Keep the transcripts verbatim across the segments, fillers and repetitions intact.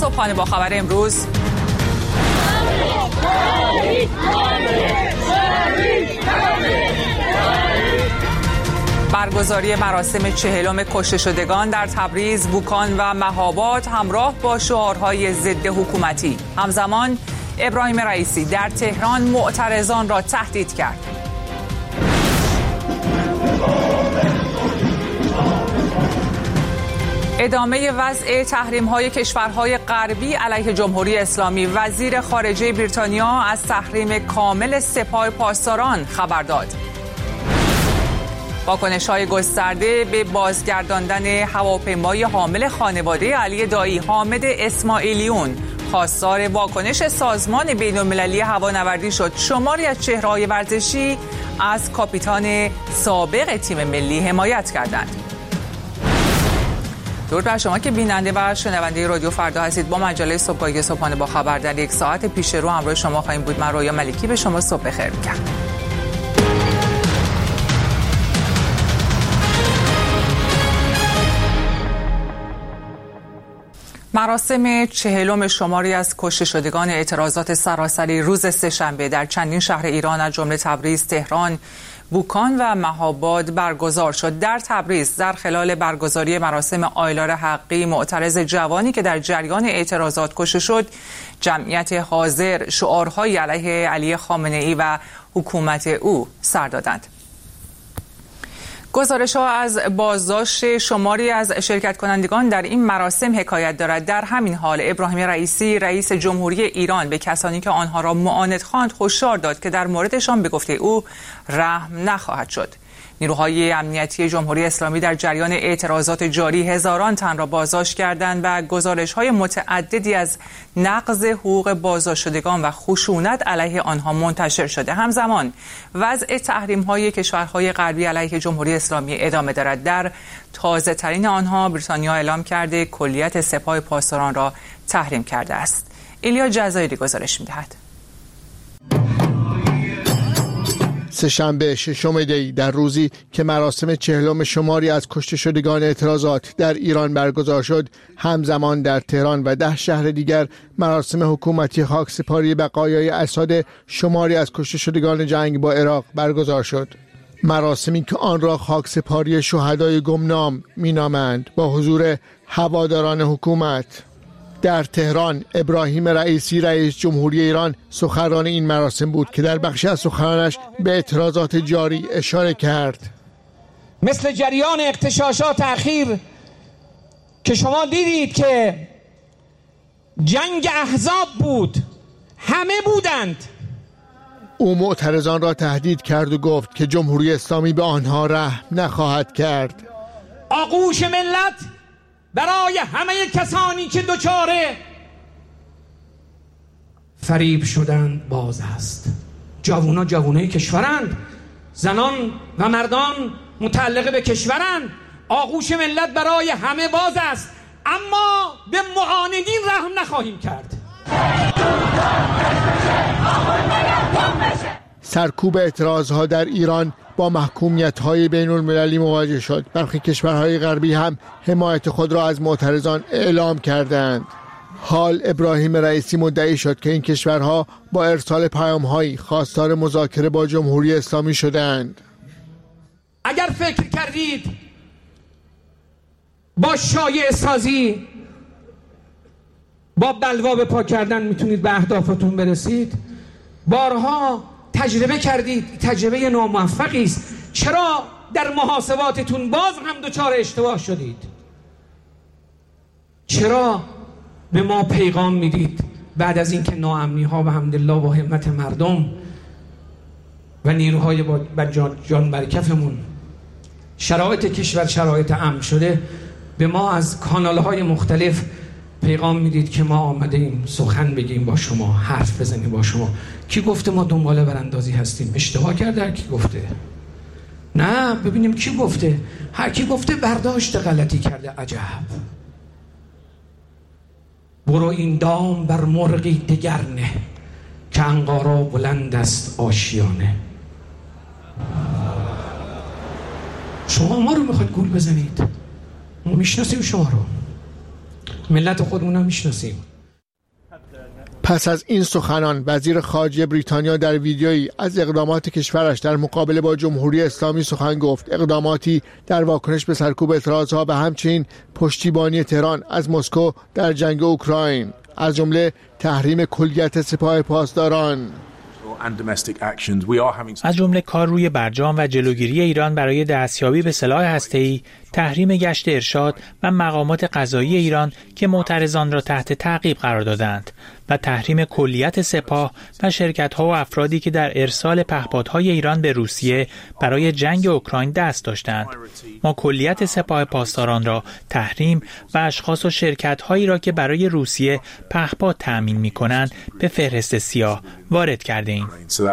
صبحانه با خبر امروز. برگزاری مراسم چهلم کشته شدگان در تبریز، بوکان و مهاباد همراه با شعارهای ضد حکومتی. همزمان ابراهیم رئیسی در تهران معترضان را تهدید کرد. ادامه وضع تحریم‌های کشورهای غربی علیه جمهوری اسلامی. وزیر خارجه بریتانیا از تحریم کامل سپاه پاسداران خبر داد. واکنش‌های گسترده به بازگرداندن هواپیمای حامل خانواده علی دایی. حامد اسماعیلیون خواستار واکنش سازمان بین‌المللی هوانوردی شد. شماری از چهره‌های ورزشی از کاپیتان سابق تیم ملی حمایت کردند. درود بر شما که بیننده و شنونده رادیو فردا هستید. با مجله صبحگاهی صبحانه با خبر در یک ساعت پیش رو همراه شما خواهیم بود. من رویا ملکی به شما صبح بخیر میگم. مراسم چهلم شماری از کشته شدگان اعتراضات سراسری روز سه‌شنبه در چندین شهر ایران از جمله تبریز، تهران، بوکان و مهاباد برگزار شد. در تبریز در خلال برگزاری مراسم آیلار حقی، معترض جوانی که در جریان اعتراضات کشته شد، جمعیت حاضر شعارهای علیه علی خامنه‌ای و حکومت او سر دادند. گزارش‌ها از بازداشت شماری از شرکت کنندگان در این مراسم حکایت دارد. در همین حال ابراهیم رئیسی رئیس جمهوری ایران به کسانی که آنها را معاند خواند هشدار داد که در موردشان به گفته او رحم نخواهد شد. نیروهای امنیتی جمهوری اسلامی در جریان اعتراضات جاری هزاران تن را بازداشت کردند و گزارش‌های متعددی از نقض حقوق بازداشت شدگان و خشونت علیه آنها منتشر شده. همزمان وضع تحریم‌های کشورهای غربی علیه جمهوری اسلامی ادامه دارد. در تازه‌ترین آنها بریتانیا اعلام کرده کلیت سپاه پاسداران را تحریم کرده است. ایلیا جزایری گزارش می‌دهد. سه‌شنبه ششم دی در روزی که مراسم چهلم شماری از کشته شدگان اعتراضات در ایران برگزار شد، همزمان در تهران و ده شهر دیگر مراسم حکومتی خاکسپاری بقایای اسد شماری از کشته شدگان جنگ با عراق برگزار شد. مراسمی که آن را خاکسپاری شهدای گمنام مینامند با حضور هواداران حکومت. در تهران ابراهیم رئیسی رئیس جمهوری ایران سخنران این مراسم بود که در بخشی از سخنانش به اعتراضات جاری اشاره کرد. مثل جریان اغتشاشات اخیر که شما دیدید که جنگ احزاب بود، همه بودند. او معترضان را تهدید کرد و گفت که جمهوری اسلامی به آنها رحم نخواهد کرد. آغوش ملت برای همه کسانی که دچار فریب شدن باز است. جوونا جوانای کشورند، زنان و مردان متعلق به کشورند. آغوش ملت برای همه باز است، اما به معاندین رحم نخواهیم کرد. سرکوب اعتراضها در ایران با محکومیت‌های بین‌المللی مواجه شد. برخی کشورهای غربی هم حمایت خود را از معترضان اعلام کردند. حال ابراهیم رئیسی مدعی شد که این کشورها با ارسال پیام‌هایی خواستار مذاکره با جمهوری اسلامی شدند. اگر فکر کردید با شایعه سازی، با بلوا به پا کردن میتونید به اهدافتون برسید، بارها تجربه کردید، تجربه ناموفقی است. چرا در محاسباتتون باز هم دچار اشتباه شدید؟ چرا به ما پیغام میدید بعد از اینکه ناامنی ها و الحمدلله با همت مردم و نیروهای با جان, جان برکفمون شرایط کشور شرایط امن شده، به ما از کانال های مختلف پیغام میدید که ما آمده ایم سخن بگیم با شما، حرف بزنیم با شما. کی گفته ما دنبال براندازی هستیم؟ اشتباه کرده هر کی گفته. نه، ببینیم کی گفته. هر کی گفته برداشت غلطی کرده. عجب. برو این دام بر مرغی دگر نه که عنقا بلند است آشیانه. شما ما رو میخواید گول بزنید؟ ما میشناسیم شما رو، ملت خودمون هم میشناسیم. پس از این سخنان وزیر خارجه بریتانیا در ویدیویی از اقدامات کشورش در مقابله با جمهوری اسلامی سخن گفت، اقداماتی در واکنش به سرکوب اعتراضها و همچنین پشتیبانی تهران از مسکو در جنگ اوکراین، از جمله تحریم کلیت سپاه پاسداران. از جمله کار روی برجام و جلوگیری ایران برای دستیابی به سلاح هسته‌ای، تحریم گشت ارشاد و مقامات قضایی ایران که معترضان را تحت تعقیب قرار دادند و تحریم کلیت سپاه و شرکت‌ها و افرادی که در ارسال پهپادهای ایران به روسیه برای جنگ اوکراین دست داشتند. ما کلیت سپاه پاسداران را تحریم و اشخاص و شرکت‌هایی را که برای روسیه پهپاد تأمین می‌کنند به فهرست سیاه وارد کرده‌ایم.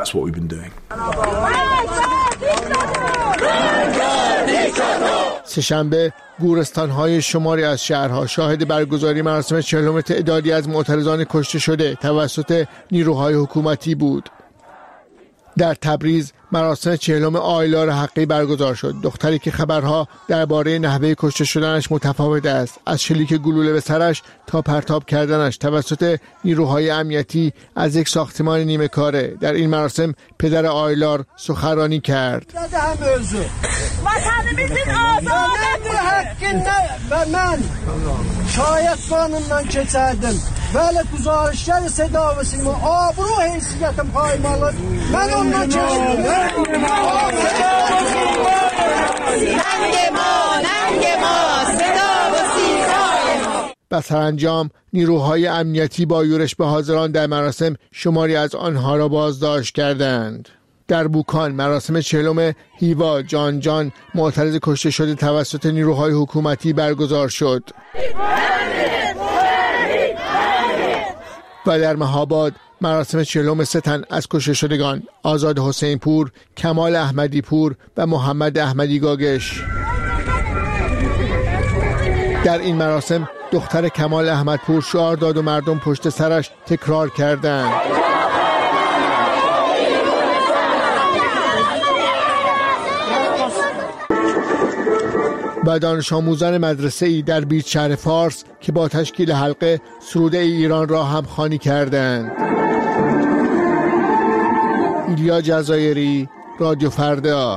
سه‌شنبه گورستان‌های شماری از شهرها شاهد برگزاری مراسم چهلم تعدادی از معترضان کشته شده توسط نیروهای حکومتی بود. در تبریز مراسم چهلم آیلار حقی برگزار شد. دختری که خبرها درباره نحوه کشته شدنش متفاوت است، از شلیک گلوله به سرش تا پرتاب کردنش توسط نیروهای امنیتی از یک ساختمان نیمه کاره، در این مراسم پدر آیلار سخنرانی کرد. شاید قانونdan keçərdim. Bəli, güzarışlar seda və sima abru heysiyyətim paymalı. Mən ondan keçirdim. ننگ ما ننگ ما صدا و سیمای ما. و سرانجام نیروهای امنیتی با یورش به حاضران در مراسم شماری از آنها را بازداشت کردند. در بوکان مراسم چهلم هیوا جان جان معترض کشته شده توسط نیروهای حکومتی برگزار شد. و در مهاباد مراسم چهلم سه تن از کشته شدگان آزاد حسین پور، کمال احمدی پور و محمد احمدی گاگش. در این مراسم دختر کمال احمدپور شعار داد و مردم پشت سرش تکرار کردند. و دانش آموزان مدرسه‌ای در بیت شهر فارس که با تشکیل حلقه سروده ایران را هم خوانی کردند. ایلیا جزایری، رادیو فردا.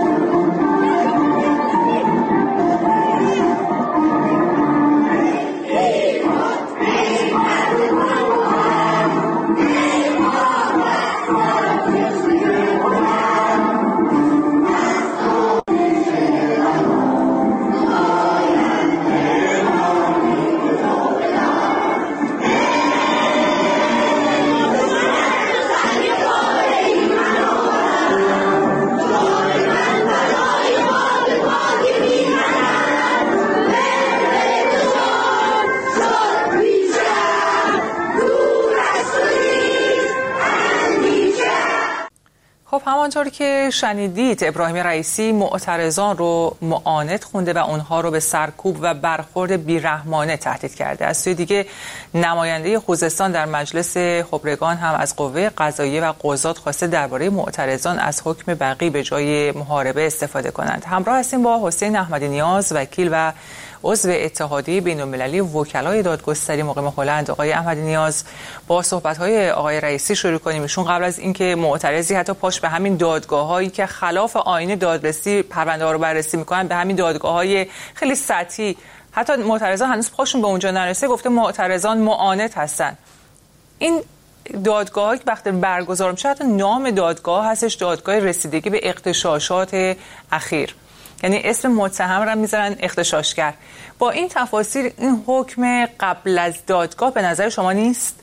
همانطور که شنیدید ابراهیم رئیسی معترضان رو معاند خونده و اونها رو به سرکوب و برخورد بیرحمانه تهدید کرده. از سوی دیگه نماینده خوزستان در مجلس خبرگان هم از قوه قضاییه و قضات خواسته درباره معترضان از حکم بقی به جای محاربه استفاده کنند. همراه هستیم با حسین احمدی نیاز، وکیل و عضو اتحادیه بین‌المللی وکلای دادگستری مقیم هلند. آقای احمدی نیاز، با صحبت‌های آقای رئیسی شروع کنیم. ایشون قبل از اینکه معترضی حتی پاش به همین دادگاه‌هایی که خلاف آیین دادرسی پرونده‌ها رو بررسی می‌کنن، به همین دادگاه‌های خیلی سطحی، حتی معترضان هنوز پاشون به اونجا نرسه، گفته معترضان معاند هستن. این دادگاه‌هایی که وقتی برگزار میشه حتی نام دادگاه هستش دادگاه رسیدگی به اغتشاشات اخیر، یعنی اسم متهم را میذارن اغتشاشگر. با این تفاصیل این حکم قبل از دادگاه به نظر شما نیست؟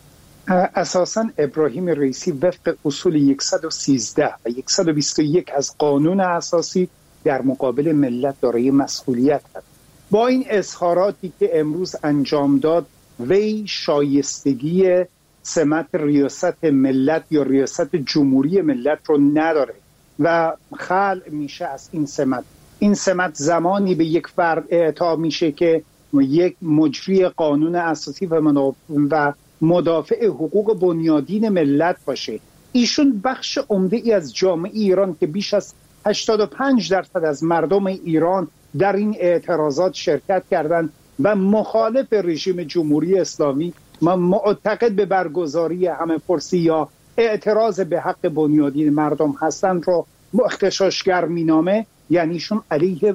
اساساً ابراهیم رئیسی وفق اصول صد و سیزده و صد و بیست و یک از قانون اساسی در مقابل ملت دارای مسئولیت است. با این اظهاراتی که امروز انجام داد، وی شایستگی سمت ریاست ملت یا ریاست جمهوری ملت رو نداره و خلع میشه از این سمت. این سمت زمانی به یک فرد اعطا میشه که یک مجری قانون اساسی و مدافع حقوق بنیادین ملت باشه. ایشون بخش عمده ای از جامعه ایران که بیش از هشتاد و پنج درصد از مردم ایران در این اعتراضات شرکت کردند و مخالف رژیم جمهوری اسلامی معتقد به برگزاری همه پرسی یا اعتراض به حق بنیادین مردم هستند رو اختشاشگر مینامه، یعنی ایشون علیه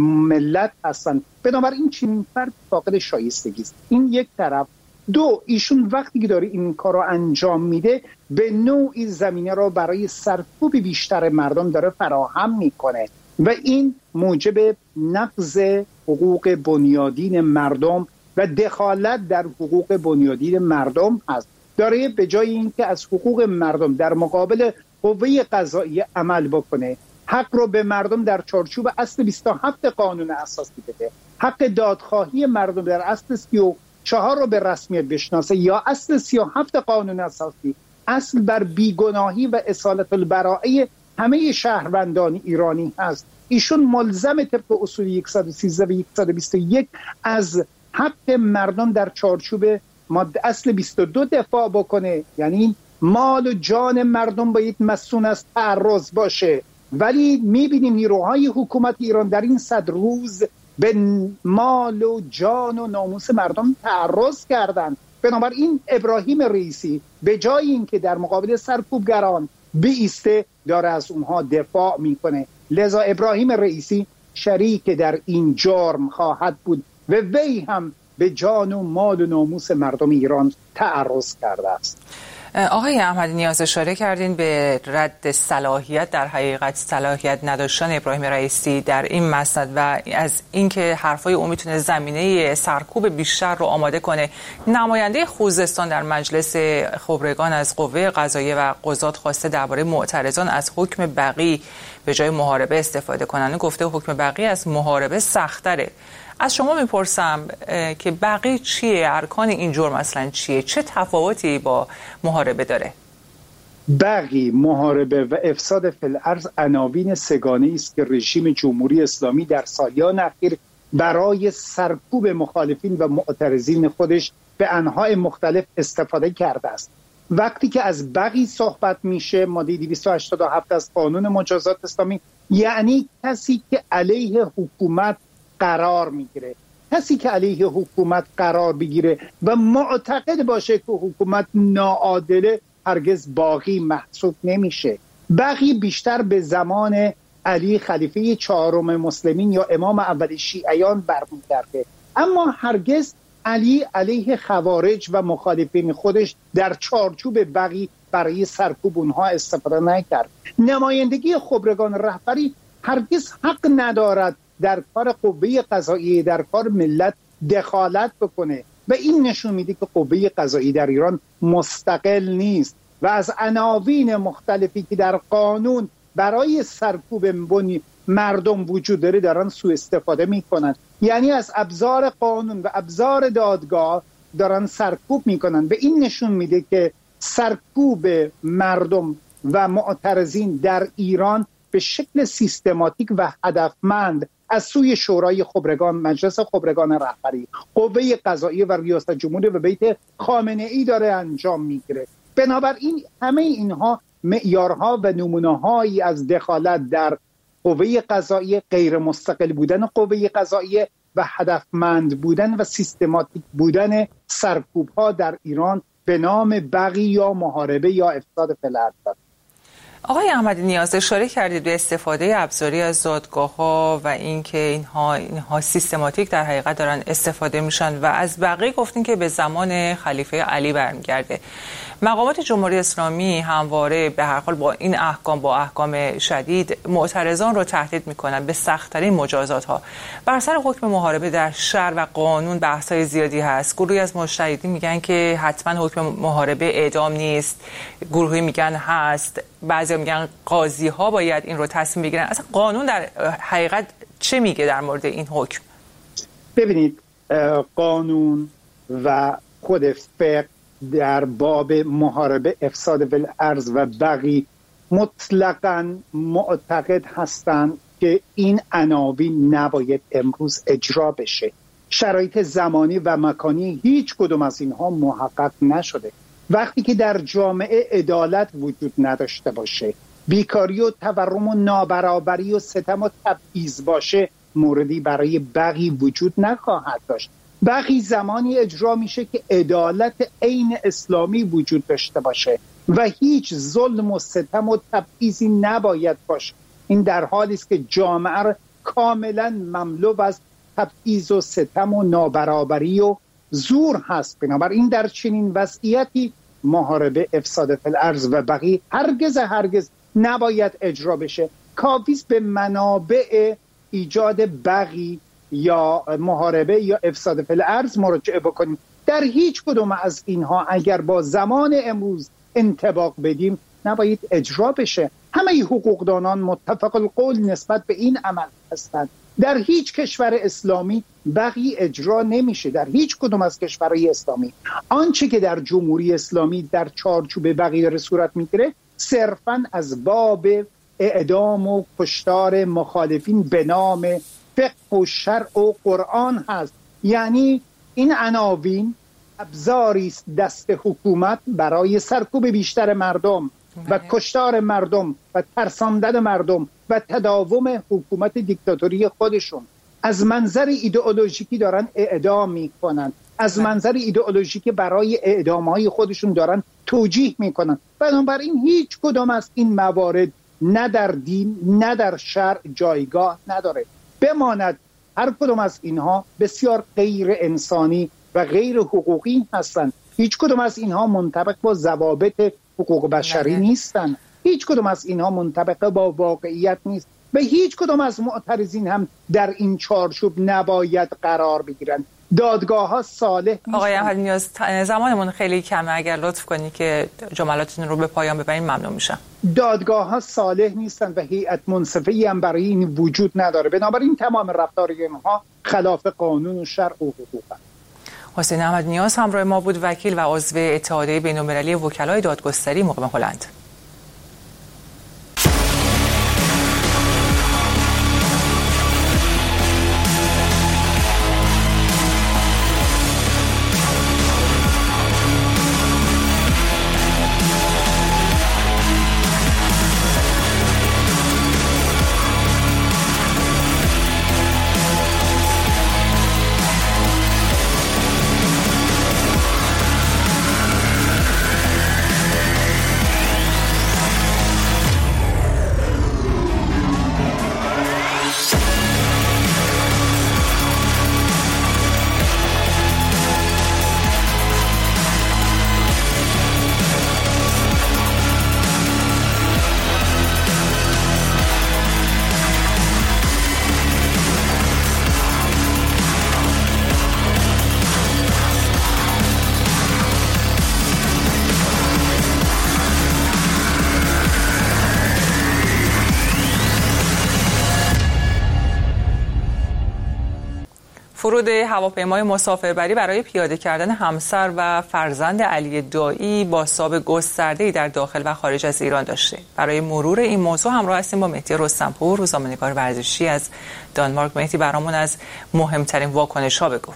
ملت هستند. بنابراین چنین فرد فاقد شایستگی است. این یک طرف. دو، ایشون وقتی که داره این کار رو انجام میده به نوعی زمینه رو برای سرکوب بیشتر مردم داره فراهم میکنه و این موجب نقض حقوق بنیادین مردم و دخالت در حقوق بنیادین مردم هست. داره به جای اینکه از حقوق مردم در مقابل قوه قضاییه عمل بکنه، حق رو به مردم در چارچوب اصل بیست و هفت قانون اساسی بده، حق دادخواهی مردم در اصل سی و چهار رو به رسمیت بشناسه یا اصل سی و هفت قانون اساسی، اصل بر بیگناهی و اصالت البراءه همه شهروندان ایرانی هست. ایشون ملزم طبق اصول صد و سیزده و صد و بیست و یک از حق مردم در چارچوب ماده اصل بیست و دو دفاع بکنه، یعنی مال و جان مردم باید مسئول از تعرض باشه. ولی میبینیم نیروهای حکومت ایران در این صد روز به مال و جان و ناموس مردم تعرض کردند. بنابراین ابراهیم رئیسی به جای اینکه در مقابل سرکوبگران بایسته داره از اونها دفاع میکنه. لذا ابراهیم رئیسی شریک در این جرم خواهد بود و وی هم به جان و مال و ناموس مردم ایران تعرض کرده است. آقای احمدی نیاز اشاره کردین به رد صلاحیت، در حقیقت صلاحیت نداشتن ابراهیم رئیسی در این مسند و از اینکه حرفای او میتونه زمینه سرکوب بیشتر رو آماده کنه. نماینده خوزستان در مجلس خبرگان از قوه قضاییه و قضات خواسته درباره معترضان از حکم بقی به جای محاربه استفاده کنن. گفته حکم بقی از محاربه سخت‌تره. از شما میپرسم که بقی چیه؟ ارکان این جرم اصلا چیه؟ چه تفاوتی با محاربه داره؟ بقی، محاربه و افساد فی الارض عناوین سگانه‌ای است که رژیم جمهوری اسلامی در سالیان اخیر برای سرکوب مخالفین و معترضین خودش به انواع مختلف استفاده کرده است. وقتی که از بقی صحبت میشه، ماده دویست و هشتاد و هفت از قانون مجازات اسلامی، یعنی کسی که علیه حکومت قرار میگیره، کسی که علیه حکومت قرار بگیره و معتقد باشه که حکومت ناعادله هرگز باغی محسوب نمیشه. بقی بیشتر به زمان علی خلیفه چهارم مسلمین یا امام اول شیعیان برمیگرده، اما هرگز علی علیه خوارج و مخالفین خودش در چارچوب بقی برای سرکوب اونها استفاده نکرد. نمایندگی خبرگان رهبری هرگز حق ندارد در کار قوه قضاییه، در کار ملت دخالت بکنه و این نشون میده که قوه قضاییه در ایران مستقل نیست و از عناوین مختلفی که در قانون برای سرکوب بنی مردم وجود داره دارن سوء استفاده میکنن. یعنی از ابزار قانون و ابزار دادگاه دارن سرکوب میکنن. به این نشون میده که سرکوب مردم و معترضین در ایران به شکل سیستماتیک و هدفمند از سوی شورای خبرگان، مجلس خبرگان رهبری، قوه قضاییه و ریاست جمهوری و بیت خامنه ای داره انجام میگیره. بنابراین همه اینها معیارها و نمونه‌هایی از دخالت در قوه قضاییه، غیر مستقل بودن قوه قضاییه و هدفمند بودن و سیستماتیک بودن سرکوب‌ها در ایران به نام بقی یا محاربه یا افساد فی الارض. آقای احمدی نیاز اشاره کردید به استفاده ابزاری از دادگاه‌ها و اینکه اینها اینها سیستماتیک در حقیقت دارن استفاده میشن و از بقیه گفتین که به زمان خلیفه علی برمیگرده. مقامات جمهوری اسلامی همواره به هر حال با این احکام، با احکام شدید معترضان رو تهدید میکنن به سخت‌ترین مجازات ها. بر سر حکم محاربه در شرع و قانون بحث‌های زیادی هست. گروهی از مجتهدین میگن که حتما حکم محاربه اعدام نیست، گروهی میگن هست، بعضی میگن قاضی ها باید این رو تصمیم بگیرن. اصلا قانون در حقیقت چه میگه در مورد این حکم؟ ببینید، قانون و خود فقه در باب محاربه، افساد الارض و بقی مطلقاً معتقد هستند که این عناوین نباید امروز اجرا بشه. شرایط زمانی و مکانی هیچ کدوم از اینها محقق نشده. وقتی که در جامعه عدالت وجود نداشته باشه، بیکاری و تورم و نابرابری و ستم و تبعیض باشه، موردی برای بقی وجود نخواهد داشت. بقی زمانی اجرا میشه که عدالت عین اسلامی وجود داشته باشه و هیچ ظلم و ستم و تبعیضی نباید باشه. این در حالی است که جامعه کاملا مملو از تبعیض و ستم و نابرابری و زور هست. بنابراین در چنین وضعیتی محاربه افساد فی الارض و بقی هرگز هرگز نباید اجرا بشه. کافی است به منابع ایجاد بقی یا محاربه یا افساد فی الارض مراجعه بکنیم. در هیچ کدوم از اینها اگر با زمان امروز انطباق بدیم نباید اجرا بشه. همه حقوقدانان متفق القول نسبت به این عمل هستند. در هیچ کشور اسلامی بقی اجرا نمیشه، در هیچ کدوم از کشورهای اسلامی. آنچه که در جمهوری اسلامی در چارچوب بقی داره صورت میگیره صرفاً از باب اعدام و کشتار مخالفین به نام فقه و شرع و قرآن هست. یعنی این عناوین ابزاری است دست حکومت برای سرکوب بیشتر مردم و کشتار مردم و ترساندن مردم و تداوم حکومت دیکتاتوری خودشون. از منظر ایدئولوژیکی دارن اعدام میکنن، از منظر ایدئولوژیکی برای اعدامهای خودشون دارن توجیه میکنن. بنابراین هیچ کدام از این موارد نه در دین نه در شرع جایگاه نداره. بماند هر کدام از اینها بسیار غیر انسانی و غیر حقوقی هستند. هیچ کدام از اینها منطبق با ضوابط حقوق بشری نیستند. هیچ کدام از اینها منطبق با واقعیت نیست و هیچ کدام از معترضین هم در این چارچوب نباید قرار بگیرند. دادگاه ها صالح نیستند. آقای احمدی نیاز، زمانمون خیلی کمه، اگر لطف کنی که جملاتتون رو به پایان ببرین ممنون میشم. دادگاه ها صالح نیستند و هیئت منصفه‌ای هم برای این وجود نداره. بنابراین تمام رفتار اینها خلاف قانون و شرع و حقوق است. حسین احمدی نیاز همراه ما بود، وکیل و عضو اتحادیه بین‌المللی وکلای دادگستری مقیم هلند. فرود هواپیمای مسافربری برای پیاده کردن همسر و فرزند علی دایی بازتاب گسترده‌ای در داخل و خارج از ایران داشته. برای مرور این موضوع همراه هستیم با مهدی رستمپور، روزنامه‌نگار ورزشی از دانمارک. مهدی، برامون از مهمترین واکنش‌ها بگو.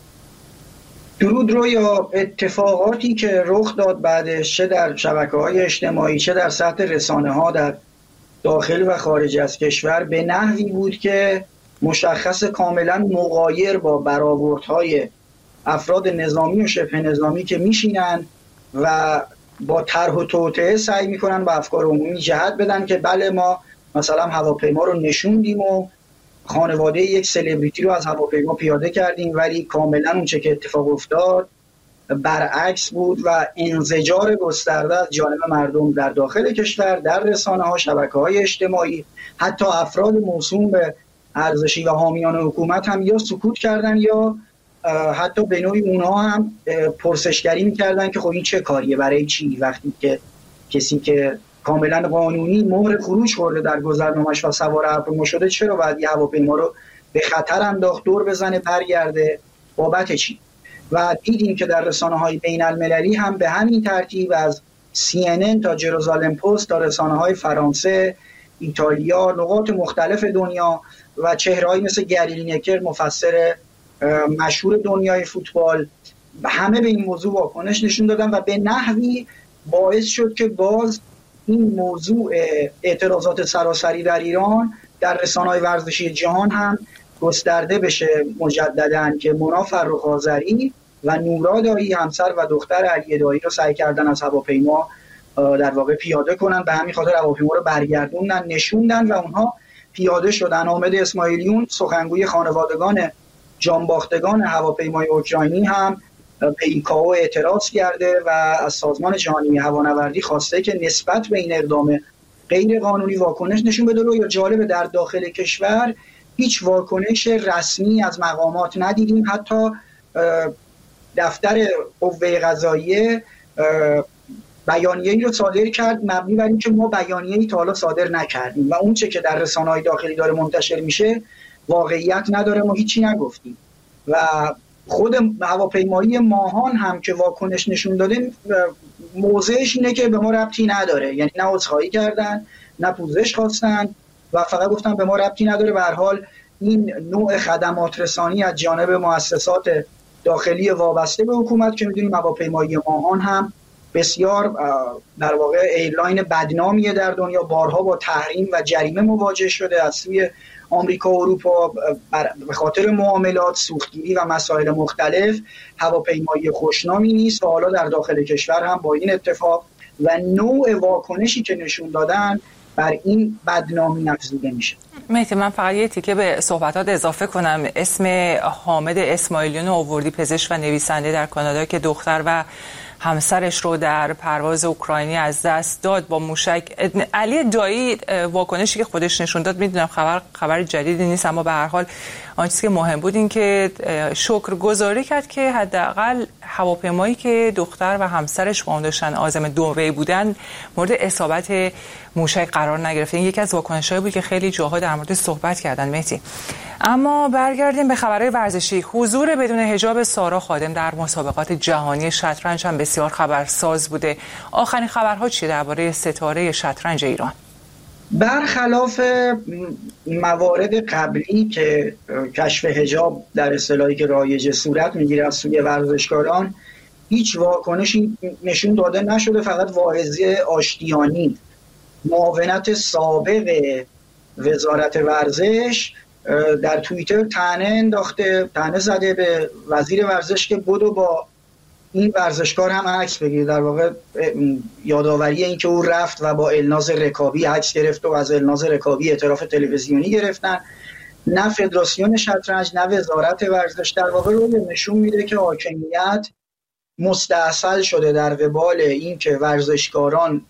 درود رویا. اتفاقاتی که رخ داد بعدش، چه در شبکه‌های اجتماعی چه در سطح رسانه‌ها در داخل و خارج از کشور، به نحوی بود که مشخص کاملا مغایر با برآوردهای افراد نظامی و شبه نظامی که میشینن و با طرح و توطئه سعی میکنن با افکار عمومی جهت بدن که بله ما مثلا هواپیما رو نشوندیم و خانواده یک سلبریتی رو از هواپیما پیاده کردیم، ولی کاملا اون چه که اتفاق افتاد برعکس بود و انزجار گسترده از جانب مردم در داخل کشور، در رسانه‌ها، شبکه‌های اجتماعی، حتی افراد موسوم به ارزشی و حامیان حکومت هم یا سکوت کردن یا حتی به نوعی اونها هم پرسشگری میکردن که خب این چه کاریه، برای چی، وقتی که کسی که کاملا قانونی مهر خروج خورده در گذرنامه‌اش و سوار هواپیما شده چرا باید یه هواپیما رو به خطر انداخت، دور بزنه، برگرده، بابت چی؟ و دیدیم که در رسانه‌های بین‌المللی هم به همین ترتیب از سی ان ان تا جروزالم پست تا رسانه‌های فرانسه، ایتالیا، نقاط مختلف دنیا و چهره‌هایی مثل گری لینکر مفسر مشهور دنیای فوتبال همه به این موضوع واکنش نشون دادن و به نحوی باعث شد که باز این موضوع اعتراضات سراسری در ایران در رسانه‌های ورزشی جهان هم گسترده بشه مجدداً که مونا فرخ آذری و نورا دایی همسر و دختر علی دایی رو سعی کردن از هواپیما در واقع پیاده کنن. به همین خاطر هواپیما رو برگردوندن، نشوندن و اونها پیاده شدن. حامد اسماعیلیون سخنگوی خانوادگان جانباختگان هواپیمای اوکراینی هم به این کاو اعتراض کرده و از سازمان جهانی هوانوردی خواسته که نسبت به این اقدام غیر قانونی واکنش نشون بده. رو یا جالب در داخل کشور هیچ واکنش رسمی از مقامات ندیدیم. حتی دفتر قوه قضاییه بیانیه‌ای رو صادر کرد مبنی بر اینکه ما بیانیه‌ای تا حالا صادر نکردیم و اون چه که در رسانه‌های داخلی داره منتشر میشه واقعیت نداره، ما هیچی نگفتیم. و خود هواپیمایی ماهان هم که واکنش نشون داده موضعش اینه که به ما ربطی نداره، یعنی نه عذرخواهی کردن نه پوزش خواستن و فقط گفتن به ما ربطی نداره. به هر حال این نوع خدمات رسانی از جانب مؤسسات داخلی وابسته به حکومت که میدونیم هواپیمایی ماهان هم بسیار در واقع ایرلاین بدنامیه در دنیا، بارها با تحریم و جریمه مواجه شده از سوی آمریکا و اروپا به خاطر معاملات، سوختگیری و مسائل مختلف. هواپیمایی خوشنامی نیست و حالا در داخل کشور هم با این اتفاق و نوع واکنشی که نشون دادن بر این بدنامی افزوده میشه. مهدی، من فقط یه تیکه به صحبتات اضافه کنم. اسم حامد اسماعیلیون آوردی، پزشک و نویسنده در کانادا که دختر و همسرش رو در پرواز اوکراینی از دست داد با موشک. علی دایی واکنشی که خودش نشون داد، میدونم خبر خبر جدیدی نیست، اما به هر حال آن چیزی که مهم بود این که شکرگزاری کرد که حداقل هواپیمایی که دختر و همسرش با اون داشتن عازم دبی بودن مورد اصابت موشک قرار نگرفت. این یکی از واکنش‌هایی بود که خیلی جاها در مورد صحبت کردن. مهدی، اما برگردیم به خبرهای ورزشی. حضور بدون حجاب سارا خادم در مسابقات جهانی شطرنج هم بسیار خبرساز بوده. آخرین خبرها چیه درباره ستاره شطرنج ایران؟ برخلاف موارد قبلی که کشف حجاب در اصطلاحی که رایج صورت میگیره از سوی ورزشکاران، هیچ واکنشی نشون داده نشده. فقط واعظه آشتیانی، معاونت سابق وزارت ورزش، در توییتر طعنه انداخته، طعنه زده به وزیر ورزش که بدو با این ورزشکار هم عکس بگیر. در واقع یادآوری این که او رفت و با الناز رکابی عکس گرفت و از الناز رکابی اعتراف تلویزیونی گرفتن. نه فدراسیون شطرنج نه وزارت ورزش در واقع رو نشون میده که حاکمیت مستاصل شده در وبال این که ورزشکاران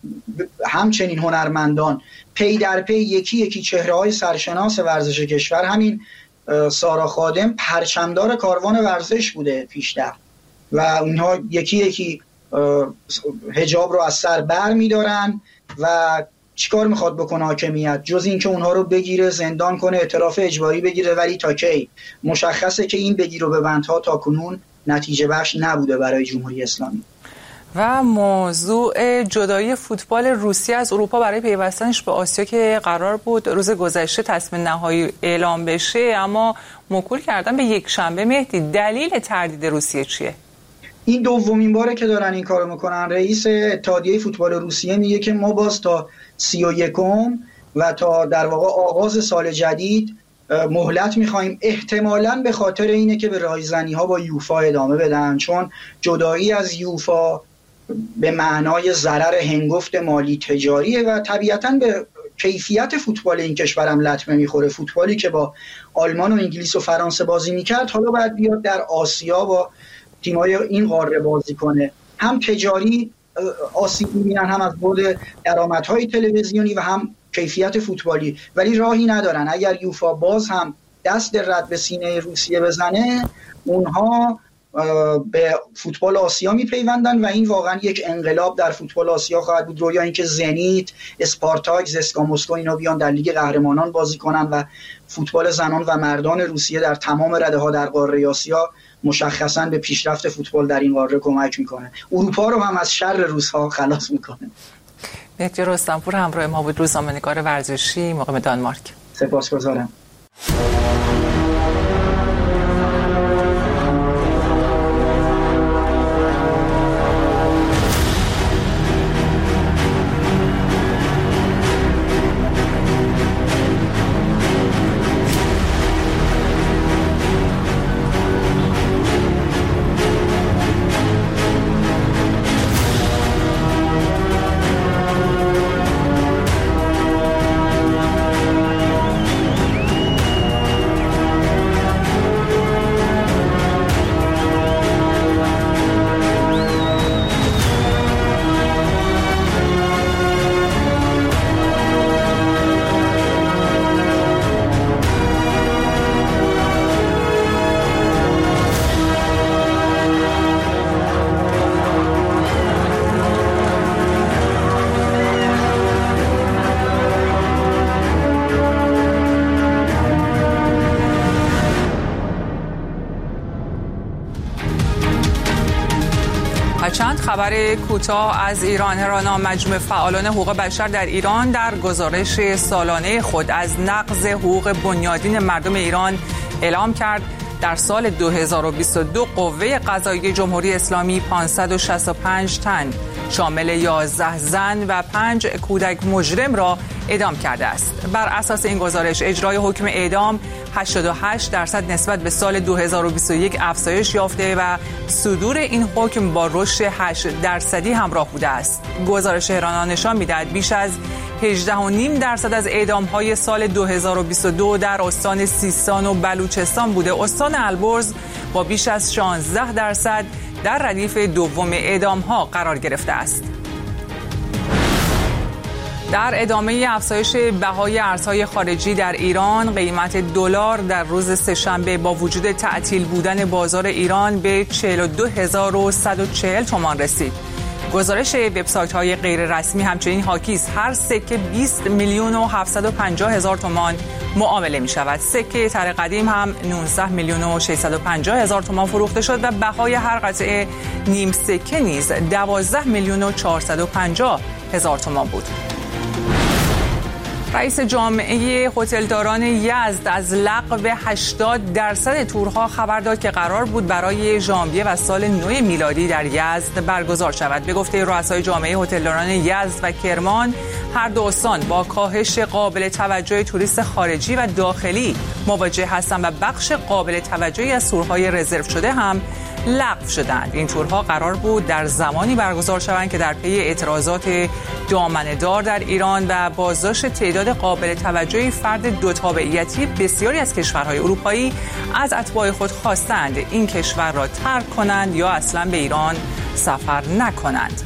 همچنین هنرمندان پی در پی یکی یکی چهره‌های سرشناس ورزش کشور، همین سارا خادم پرچمدار کاروان ورزش بوده پیشتر و اونها یکی یکی حجاب رو از سر بر می‌دارن و چیکار میخواد بکنه حاکمیت جز این که اونها رو بگیره زندان کنه، اعتراف اجباری بگیره. ولی تا کی؟ مشخصه که این بگیر و ببندها تا کنون نتیجه بخش نبوده برای جمهوری اسلامی. و موضوع جدایی فوتبال روسیه از اروپا برای پیوستنش به آسیا که قرار بود روز گذشته تصمیم نهایی اعلام بشه، اما موکول کردن به یک شنبه. مهدی، دلیل تردید روسیه چیه؟ این دومین باره که دارن این کارو میکنن. رئیس اتحادیه فوتبال روسیه میگه که ما باز تا سی و یکم و تا در واقع آغاز سال جدید مهلت میخوایم، احتمالاً به خاطر اینه که به رایزنی ها با یوفا ادامه بدن، چون جدایی از یوفا به معنای ضرر هنگفت مالی تجاریه و طبیعتاً به کیفیت فوتبال این کشورم لطمه میخوره. فوتبالی که با آلمان و انگلیس و فرانسه بازی میکرد حالا باید بیاد در آسیا با تیمای این قاره بازی کنه. هم تجاری آسیب میبینن، هم از بعد درآمدهای تلویزیونی و هم کیفیت فوتبالی. ولی راهی ندارن. اگر یوفا باز هم دست رد به سینه روسیه بزنه، اونها به فوتبال آسیا میپیوندن و این واقعا یک انقلاب در فوتبال آسیا خواهد بود. رویا اینکه زنیت، اسپارتاک، زسکا مسکو اینا بیان در لیگ قهرمانان بازی کنن و فوتبال زنان و مردان روسیه در تمام رده‌ها در قاره آسیا مشخصاً به پیشرفت فوتبال در این قاره کمک میکنه. اروپا رو هم از شر روس‌ها خلاص میکنه. مهدی رستمپور همراه ما بود، روزنامه‌نگار ورزشی مقیم دانمارک. سپاسگزارم. خبر کوتاه از ایران. هرانا مجموعه فعالان حقوق بشر در ایران در گزارش سالانه خود از نقض حقوق بنیادین مردم ایران اعلام کرد در سال دو هزار و بیست و دو قوه قضاییه جمهوری اسلامی پانصد و شصت و پنج تن شامل یازده زن و پنج کودک مجرم را اعدام کرده است. بر اساس این گزارش اجرای حکم اعدام هشتاد و هشت درصد نسبت به سال دو هزار و بیست و یک افزایش یافته و صدور این حکم با رشد هشت درصدی همراه بوده است. گزارش هرانا نشان می‌دهد بیش از هجده و نیم درصد از اعدام‌های سال دو هزار و بیست و دو در استان سیستان و بلوچستان بوده. استان البرز با بیش از شانزده درصد در ردیف دوم اعدام‌ها قرار گرفته است. در ادامه افزایش بهای ارزهای خارجی در ایران، قیمت دلار در روز سه‌شنبه با وجود تعطیل بودن بازار ایران به چهل و دو هزار و صد و چهل تومان رسید. گزارش وبسایت‌های غیر رسمی همچنین حاکی است هر سکه بیست میلیون و هفتصد و پنجاه هزار تومان معامله می‌شود. سکه تر قدیم هم نوزده میلیون و ششصد و پنجاه هزار تومان فروخته شد و بهای هر قطعه نیم سکه نیز دوازده میلیون و چهارصد و پنجاه هزار تومان بود. رئیس جامعه هتلداران یزد از لغو هشتاد درصد تورها خبر داد که قرار بود برای ژانویه و سال نو میلادی در یزد برگزار شود. به گفته رؤسای جامعه هتلداران یزد و کرمان، هر دو استان با کاهش قابل توجه توریست خارجی و داخلی مواجه هستند و بخش قابل توجهی از تورهای رزرو شده هم لغو شدند. این تورها قرار بود در زمانی برگزار شوند که در پی اعتراضات دامنه‌دار در ایران و بازداشت تعداد قابل توجهی فرد دو تابعیتی بسیاری از کشورهای اروپایی از اتباع خود خواستند این کشور را ترک کنند یا اصلا به ایران سفر نکنند.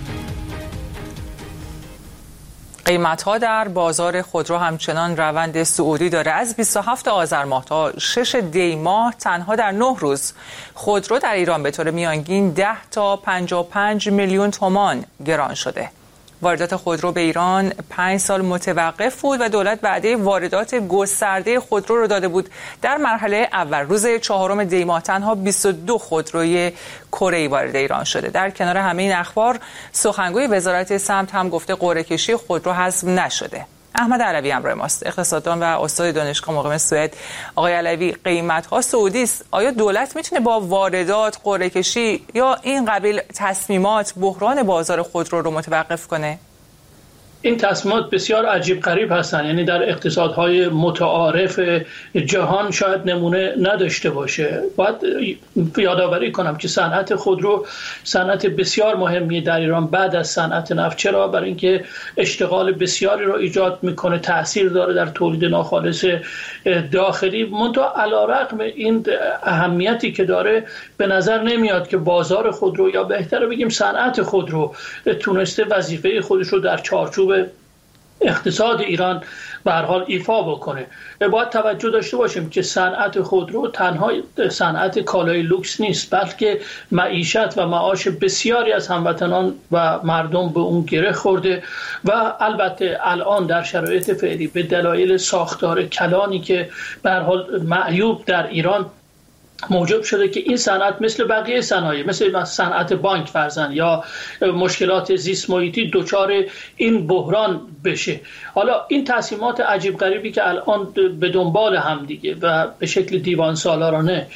قیمت‌ها در بازار خودرو همچنان روند صعودی داره. از بیست و هفتم آذر ماه تا ششم دی ماه تنها در نه روز خودرو در ایران به طور میانگین ده تا پنجاه و پنج میلیون تومان گران شده. واردات خودرو به ایران پنج سال متوقف بود و دولت وعده واردات گسترده خودرو رو داده بود. در مرحله اول روز چهارم دی ماه تنها بیست و دو خودروی کره‌ای وارد ایران شده. در کنار همه این اخبار، سخنگوی وزارت سمت هم گفته قرعه‌کشی خودرو حذف نشده. احمد علوی همراه ماست، اقتصاددان و استاد دانشگاه مقیم سوئد. آقای علوی، قیمت‌ها صعودی است. آیا دولت میتونه با واردات، قرعه‌کشی یا این قبیل تصمیمات بحران بازار خودرو رو متوقف کنه؟ این تصمیمات بسیار عجیب غریب هستند، یعنی در اقتصادهای متعارف جهان شاید نمونه نداشته باشه. باید یادآوری کنم که صنعت خودرو صنعت بسیار مهمی در ایران بعد از صنعت نفت. چرا؟ برای اینکه اشتغال بسیاری را ایجاد میکنه، تاثیر داره در تولید ناخالص داخلی. منتها علیرغم این اهمیتی که داره، به نظر نمیاد که بازار خودرو یا بهتره بگیم صنعت خودرو تونسته وظیفه خودش رو در چارچوب اقتصاد ایران به هر حال ایفا بکنه. باید توجه داشته باشیم که صنعت خودرو تنها صنعت کالای لوکس نیست، بلکه معیشت و معاش بسیاری از هموطنان و مردم به اون گره خورده و البته الان در شرایط فعلی به دلایل ساختار کلانی که به هر حال معیوب در ایران موجب شده که این صنعت مثل بقیه صنایع، مثل صنعت بانک فرضاً یا مشکلات زیست محیطی دچار این بحران بشه. حالا این تصمیمات عجیب غریبی که الان به دنبال هم دیگه و به شکل دیوان سالارانه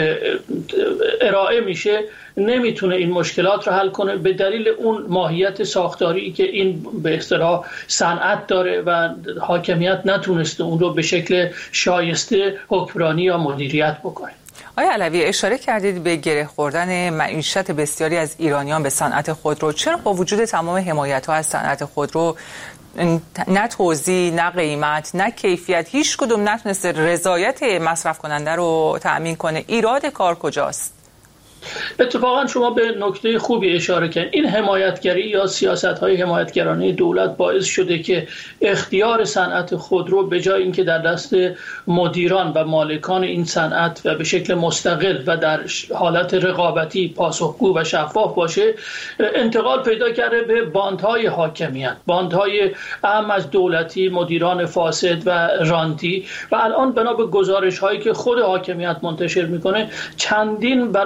ارائه میشه نمیتونه این مشکلات رو حل کنه، به دلیل اون ماهیت ساختاری که این به اصطلاح صنعت داره و حاکمیت نتونسته اون رو به شکل شایسته حکمرانی یا مدیریت بکنه. آقای علوی، اشاره کردید به گره خوردن معیشت بسیاری از ایرانیان به صنعت خودرو. چرا با وجود تمام حمایت‌ها از صنعت خودرو نه توزیع، نه قیمت، نه کیفیت، هیچ کدوم نتونسته رضایت مصرف کننده رو تأمین کنه؟ ایراد کار کجاست؟ اتفاقا شما به نکته خوبی اشاره کردید. این حمایتگری یا سیاست‌های حمایتگرانه دولت باعث شده که اختیار صنعت خودرو به جای اینکه در دست مدیران و مالکان این صنعت و به شکل مستقل و در حالت رقابتی پاسخگو و شفاف باشه، انتقال پیدا کرده به باندهای حاکمیت، باندهای اهم از دولتی، مدیران فاسد و رانتی. و الان بنا به گزارش‌هایی که خود حاکمیت منتشر میکنه چندین برابر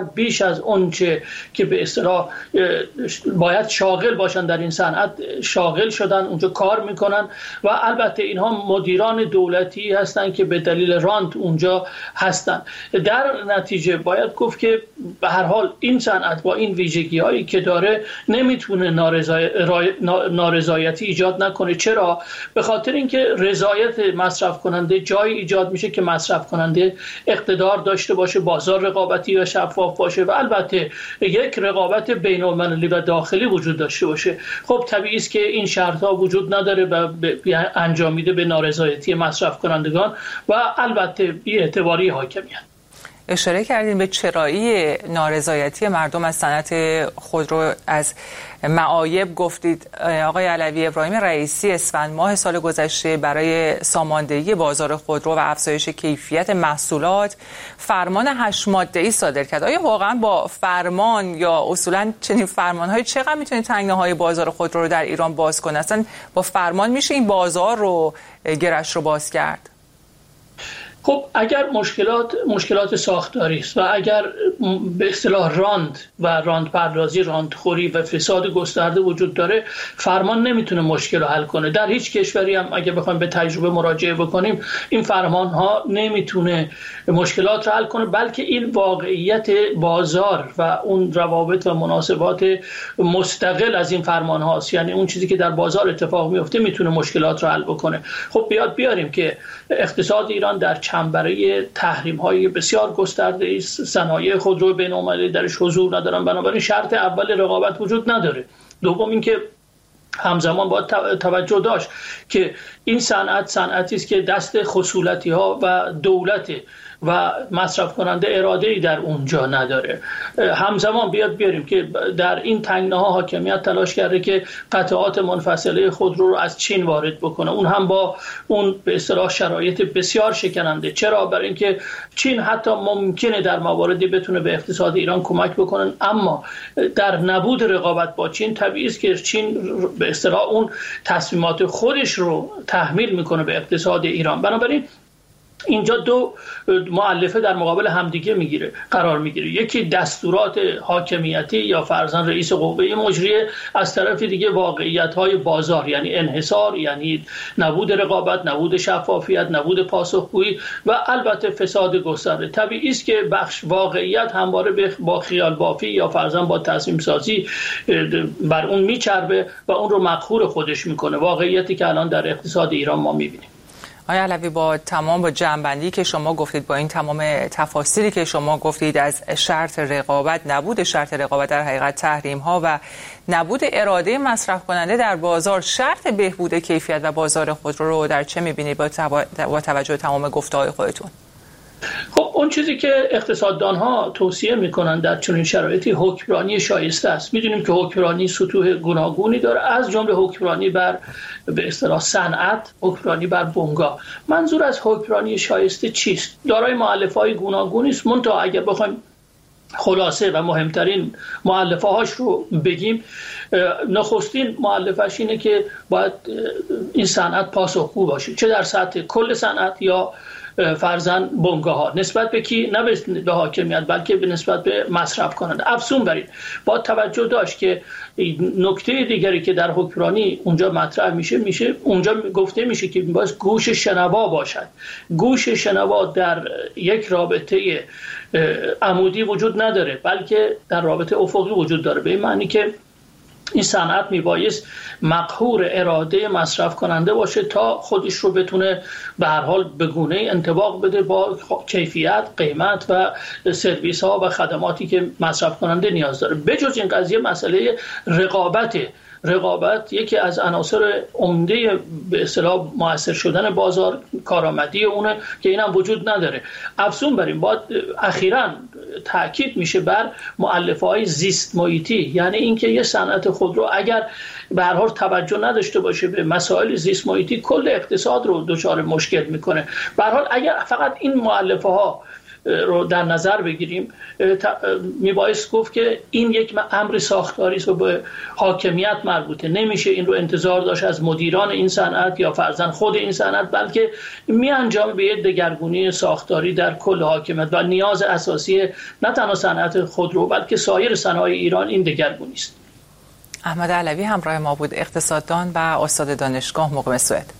بیش از اونچه که به اصطلاح باید شاغل باشن در این صنعت شاغل شدن، اونجا کار میکنن و البته اینها مدیران دولتی هستن که به دلیل رانت اونجا هستن. در نتیجه باید گفت که به هر حال این صنعت با این ویژگی هایی که داره نمیتونه نارضای... نارضایتی ایجاد نکنه. چرا؟ به خاطر اینکه رضایت مصرف کننده جایی ایجاد میشه که مصرف کننده اقتدار داشته باشه، بازار رقابتی و شفاف باشه و البته یک رقابت بین المللی و داخلی وجود داشته باشه. خب طبیعی است که این شرط‌ها وجود نداره و انجام میده به نارضایتی مصرف کنندگان و البته بی‌اعتباری حاکمیت. اشاره کردین به چرایی نارضایتی مردم از صنعت خودرو، از معایب گفتید. آقای علوی، ابراهیم رئیسی اسفند ماه سال گذشته برای ساماندهی بازار خودرو و افزایش کیفیت محصولات فرمان هشت ماده‌ای صادر کرد. آیا واقعا با فرمان یا اصولا چنین فرمان‌هایی چقدر میتونه تنگناهای بازار خودرو رو در ایران باز کنه؟ اصلا با فرمان میشه این بازار رو گرش رو باز کرد؟ خب اگر مشکلات مشکلات ساختاری است و اگر به اصطلاح راند و راند پردازی، راندخوری و فساد گسترده وجود داره، فرمان نمیتونه مشکل رو حل کنه. در هیچ کشوری هم اگه بخوایم به تجربه مراجعه بکنیم این فرمان ها نمیتونه مشکلات رو حل کنه، بلکه این واقعیت بازار و اون روابط و مناسبات مستقل از این فرمان هاست. یعنی اون چیزی که در بازار اتفاق میفته میتونه مشکلات رو حل بکنه. خب بیاد بیاریم که اقتصاد ایران در چنبره تحریم‌های بسیار گسترده است، صنایع خودرو بین‌المللی درش حضور ندارن، بنابراین شرط اول رقابت وجود نداره. دوم اینکه همزمان باید توجه داشت که این صنعت صنعتی است که دست خصولتی‌ها و دولت و مصرف کننده اراده‌ای در اونجا نداره. همزمان بیاد بیاریم که در این تنگناها حاکمیت تلاش کرده که قطعات منفصله خودرو رو از چین وارد بکنه، اون هم با اون به اصطلاح شرایط بسیار شکننده. چرا؟ برای اینکه چین حتی ممکنه در مواردی بتونه به اقتصاد ایران کمک بکنه، اما در نبود رقابت با چین طبیعی است که چین به اصطلاح اون تصمیمات خودش رو تحمیل میکنه به اقتصاد ایران. بنابراین اینجا دو مؤلفه در مقابل همدیگه میگیره قرار میگیره، یکی دستورات حاکمیتی یا فرضاً رئیس قوه مجریه، از طرف دیگه واقعیت‌های بازار، یعنی انحصار، یعنی نبود رقابت، نبود شفافیت، نبود پاسخگویی و البته فساد گسترده. طبیعی است که بخش واقعیت همواره با خیال بافی یا فرضاً با تصمیم سازی بر اون میچربه و اون رو مقهور خودش میکنه، واقعیتی که الان در اقتصاد ایران ما میبینیم. آقای علوی، با تمام با جنبندی که شما گفتید، با این تمام تفاصیلی که شما گفتید از شرط رقابت، نبود شرط رقابت، در حقیقت تحریم ها و نبود اراده مصرف کننده در بازار، شرط بهبود کیفیت و بازار خودرو رو در چه می‌بینید با, با توجه تمام گفته‌های خودتون؟ خب اون چیزی که اقتصاددان ها توصیه میکنن در چنین شرایطی حکمرانی شایسته است. میدونیم که حکمرانی سطوح گوناگونی داره، از جمله حکمرانی بر به اصطلاح صنعت، حکمرانی بر بنگاه. منظور از حکمرانی شایسته چیست؟ دارای مؤلفه‌های گوناگونی است، منتها اگر بخوایم خلاصه و مهمترین مؤلفه هاش رو بگیم، نخستین مؤلفه‌اش اینه که باید این صنعت پاسخگو باشه، چه در سطح کل صنعت یا فرضاً بنگاه ها. نسبت به کی؟ نه به حاکمیت، بلکه به نسبت به مصرف کننده. افزون بر این با توجه داشت که نکته دیگری که در حکمرانی اونجا مطرح میشه میشه اونجا گفته میشه که باید گوش شنوا باشد. گوش شنوا در یک رابطه عمودی وجود نداره، بلکه در رابطه افقی وجود داره، به این معنی که این صنعت میبایست مقهور اراده مصرف کننده باشه تا خودش رو بتونه به هر حال به گونه‌ای انطباق بده با کیفیت، قیمت و سرویس ها و خدماتی که مصرف کننده نیاز داره. بجز این قضیه مسئله رقابت رقابت یکی از عناصر عمده به اصطلاح موثر شدن بازار، کارآمدی اونه که اینم وجود نداره. افزون بر این باید اخیراً تاکید میشه بر مؤلفه‌های زیست محیطی، یعنی اینکه یه صنعت خودرو اگر به هر حال توجه نداشته باشه به مسائل زیست محیطی، کل اقتصاد رو دچار مشکل میکنه. به هر حال اگر فقط این مؤلفه‌ها رو در نظر بگیریم میبایست گفت که این یک امر ساختاری است و به حاکمیت مربوطه. نمیشه این رو انتظار داشت از مدیران این صنعت یا فرضاً خود این صنعت، بلکه می انجام به یک دگرگونی ساختاری در کل حاکمیت و نیاز اساسی نه تنها صنعت خودرو بلکه سایر صنایع ایران این دگرگونی است. احمد علوی همراه ما بود، اقتصاددان و استاد دانشگاه مقیم سوئد.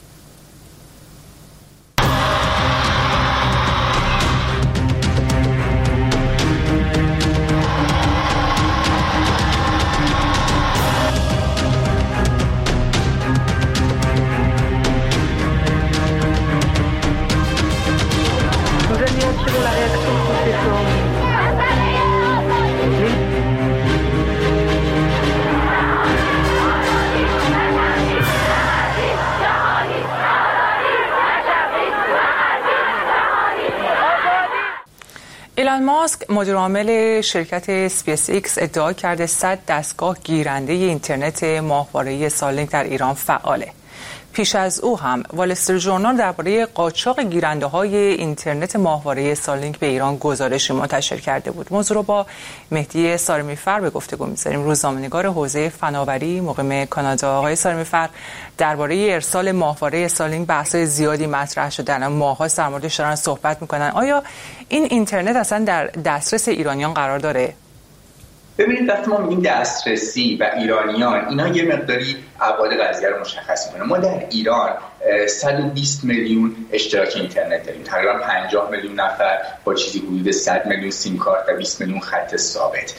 ایلان ماسک مدیر عامل شرکت اسپیس ایکس ادعا کرده صد دستگاه گیرنده اینترنت ماهواره استارلینک در ایران فعاله. پیش از او هم وال استریت ژورنال درباره قاچاق گیرنده‌های اینترنت ماهواره استارلینک به ایران گزارشی منتشر کرده بود. موضوع رو با مهدی سارمی‌فر به گفتگو می‌ذاریم. روزنامه‌نگار حوزه فناوری مقیم کانادا. آقای سارمی‌فر، درباره ارسال ماهواره استارلینک بحث‌های زیادی مطرح شدن، ماه‌ها در موردش دارن صحبت می‌کنن. آیا این اینترنت اصلا در دسترس ایرانیان قرار داره؟ ببینید وقتی ما میگیم دسترسی و ایرانیان، اینا یه مقداری ابعاد قضیه رو مشخص می‌کنه. ما در ایران صد و بیست میلیون اشتراک اینترنت داریم، تقریبا پنجاه میلیون نفر با چیزی حدود صد میلیون سیم کارت و بیست میلیون خط ثابت.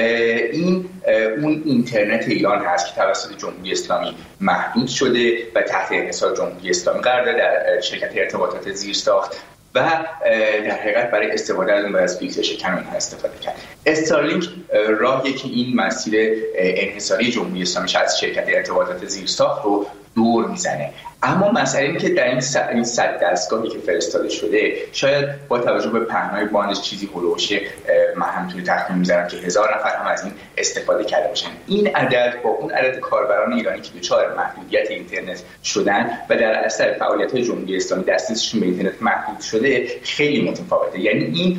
این اون اینترنت ایران هست که توسط جمهوری اسلامی محدود شده و تحت انحصار جمهوری اسلامی قرار داره در شرکت ارتباطات زیرساخت و در حقیقت برای استفاده از اون باید از فیلتر شکن اونها استفاده کرد. استارلینک راهیه که این مسیر انحصاری جمهوری اسلامی از شرکت ارتباطات زیرساخت رو دور میزنه. اما مسئله اینه که در این صد این صد دستگاهی که فرستاده شده شاید با توجه به پهنای باندش چیزی هولوش من همینطوری تخمین میزنم که هزار نفر هم از این استفاده کرده باشن. این عدد با اون عدد کاربران ایرانی که دچار محدودیت اینترنت شدن و در اثر فعالیت‌های جمهوری اسلامی دسترسیشون به اینترنت محدود شده خیلی متفاوته. یعنی این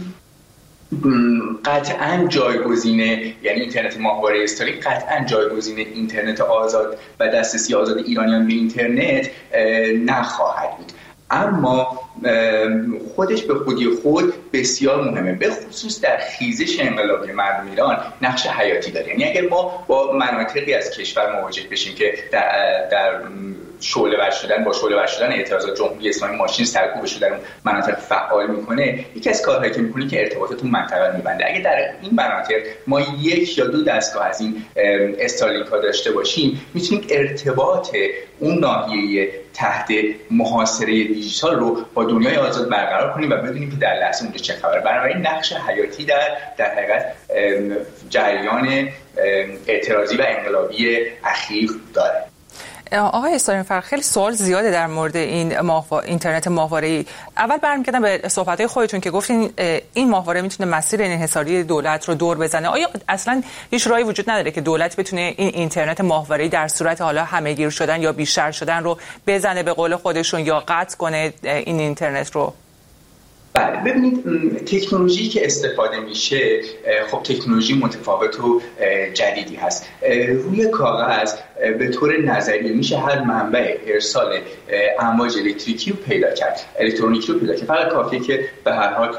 قطعاً جایگزینه، یعنی اینترنت ماهواره استارلینک قطعاً جایگزینه اینترنت آزاد و دسترسی آزاد ایرانیان به اینترنت نخواهد بود. اما خودش به خودی خود بسیار مهمه، به خصوص در خیزش انقلابی مردم ایران نقش حیاتی داره. یعنی اگر ما با مناطقی از کشور مواجه بشیم که در در شعله ور شدن با شعله ور شدن اعتراضات جمهوری اسلامی ماشین سرکوب شده در اون مناطق فعال میکنه، یکی از کارهایی که میکنه که ارتباطات اون منطقه رو میبنده. اگه در این مناطق ما یک یا دو دستگاه از این استارلینک ها داشته باشیم، میتونیم ارتباط اون ناحیه تحت محاصره دیجیتال رو با دنیای آزاد برقرار کنیم و بدونیم که در لحظه اونجا چه خبره. بنابراین نقش حیاتی در در حقیقت جریان اعتراضی و انقلابی اخیر داره. آقای سارمی‌فر، خیلی سوال زیاده در مورد این ماهوا... اینترنت ماهواره‌ای. اول برمیگردم به صحبت‌های خودتون که گفتین این ماهواره میتونه مسیر انحصاری دولت رو دور بزنه. آیا اصلا هیچ راهی وجود نداره که دولت بتونه این اینترنت ماهواره‌ای در صورت حالا همه‌گیر شدن یا بیشتر شدن رو بزنه به قول خودشون یا قطع کنه این اینترنت رو؟ بله، ببینید تکنولوژی که استفاده میشه خب تکنولوژی متفاوت و جدیدی هست. روی کاغذ به طور نظری میشه هر منبع ارسال امواج الکتریکی رو پیدا کرد، الکترونیکی رو پیدا کرد. فقط کافیه که به هر حال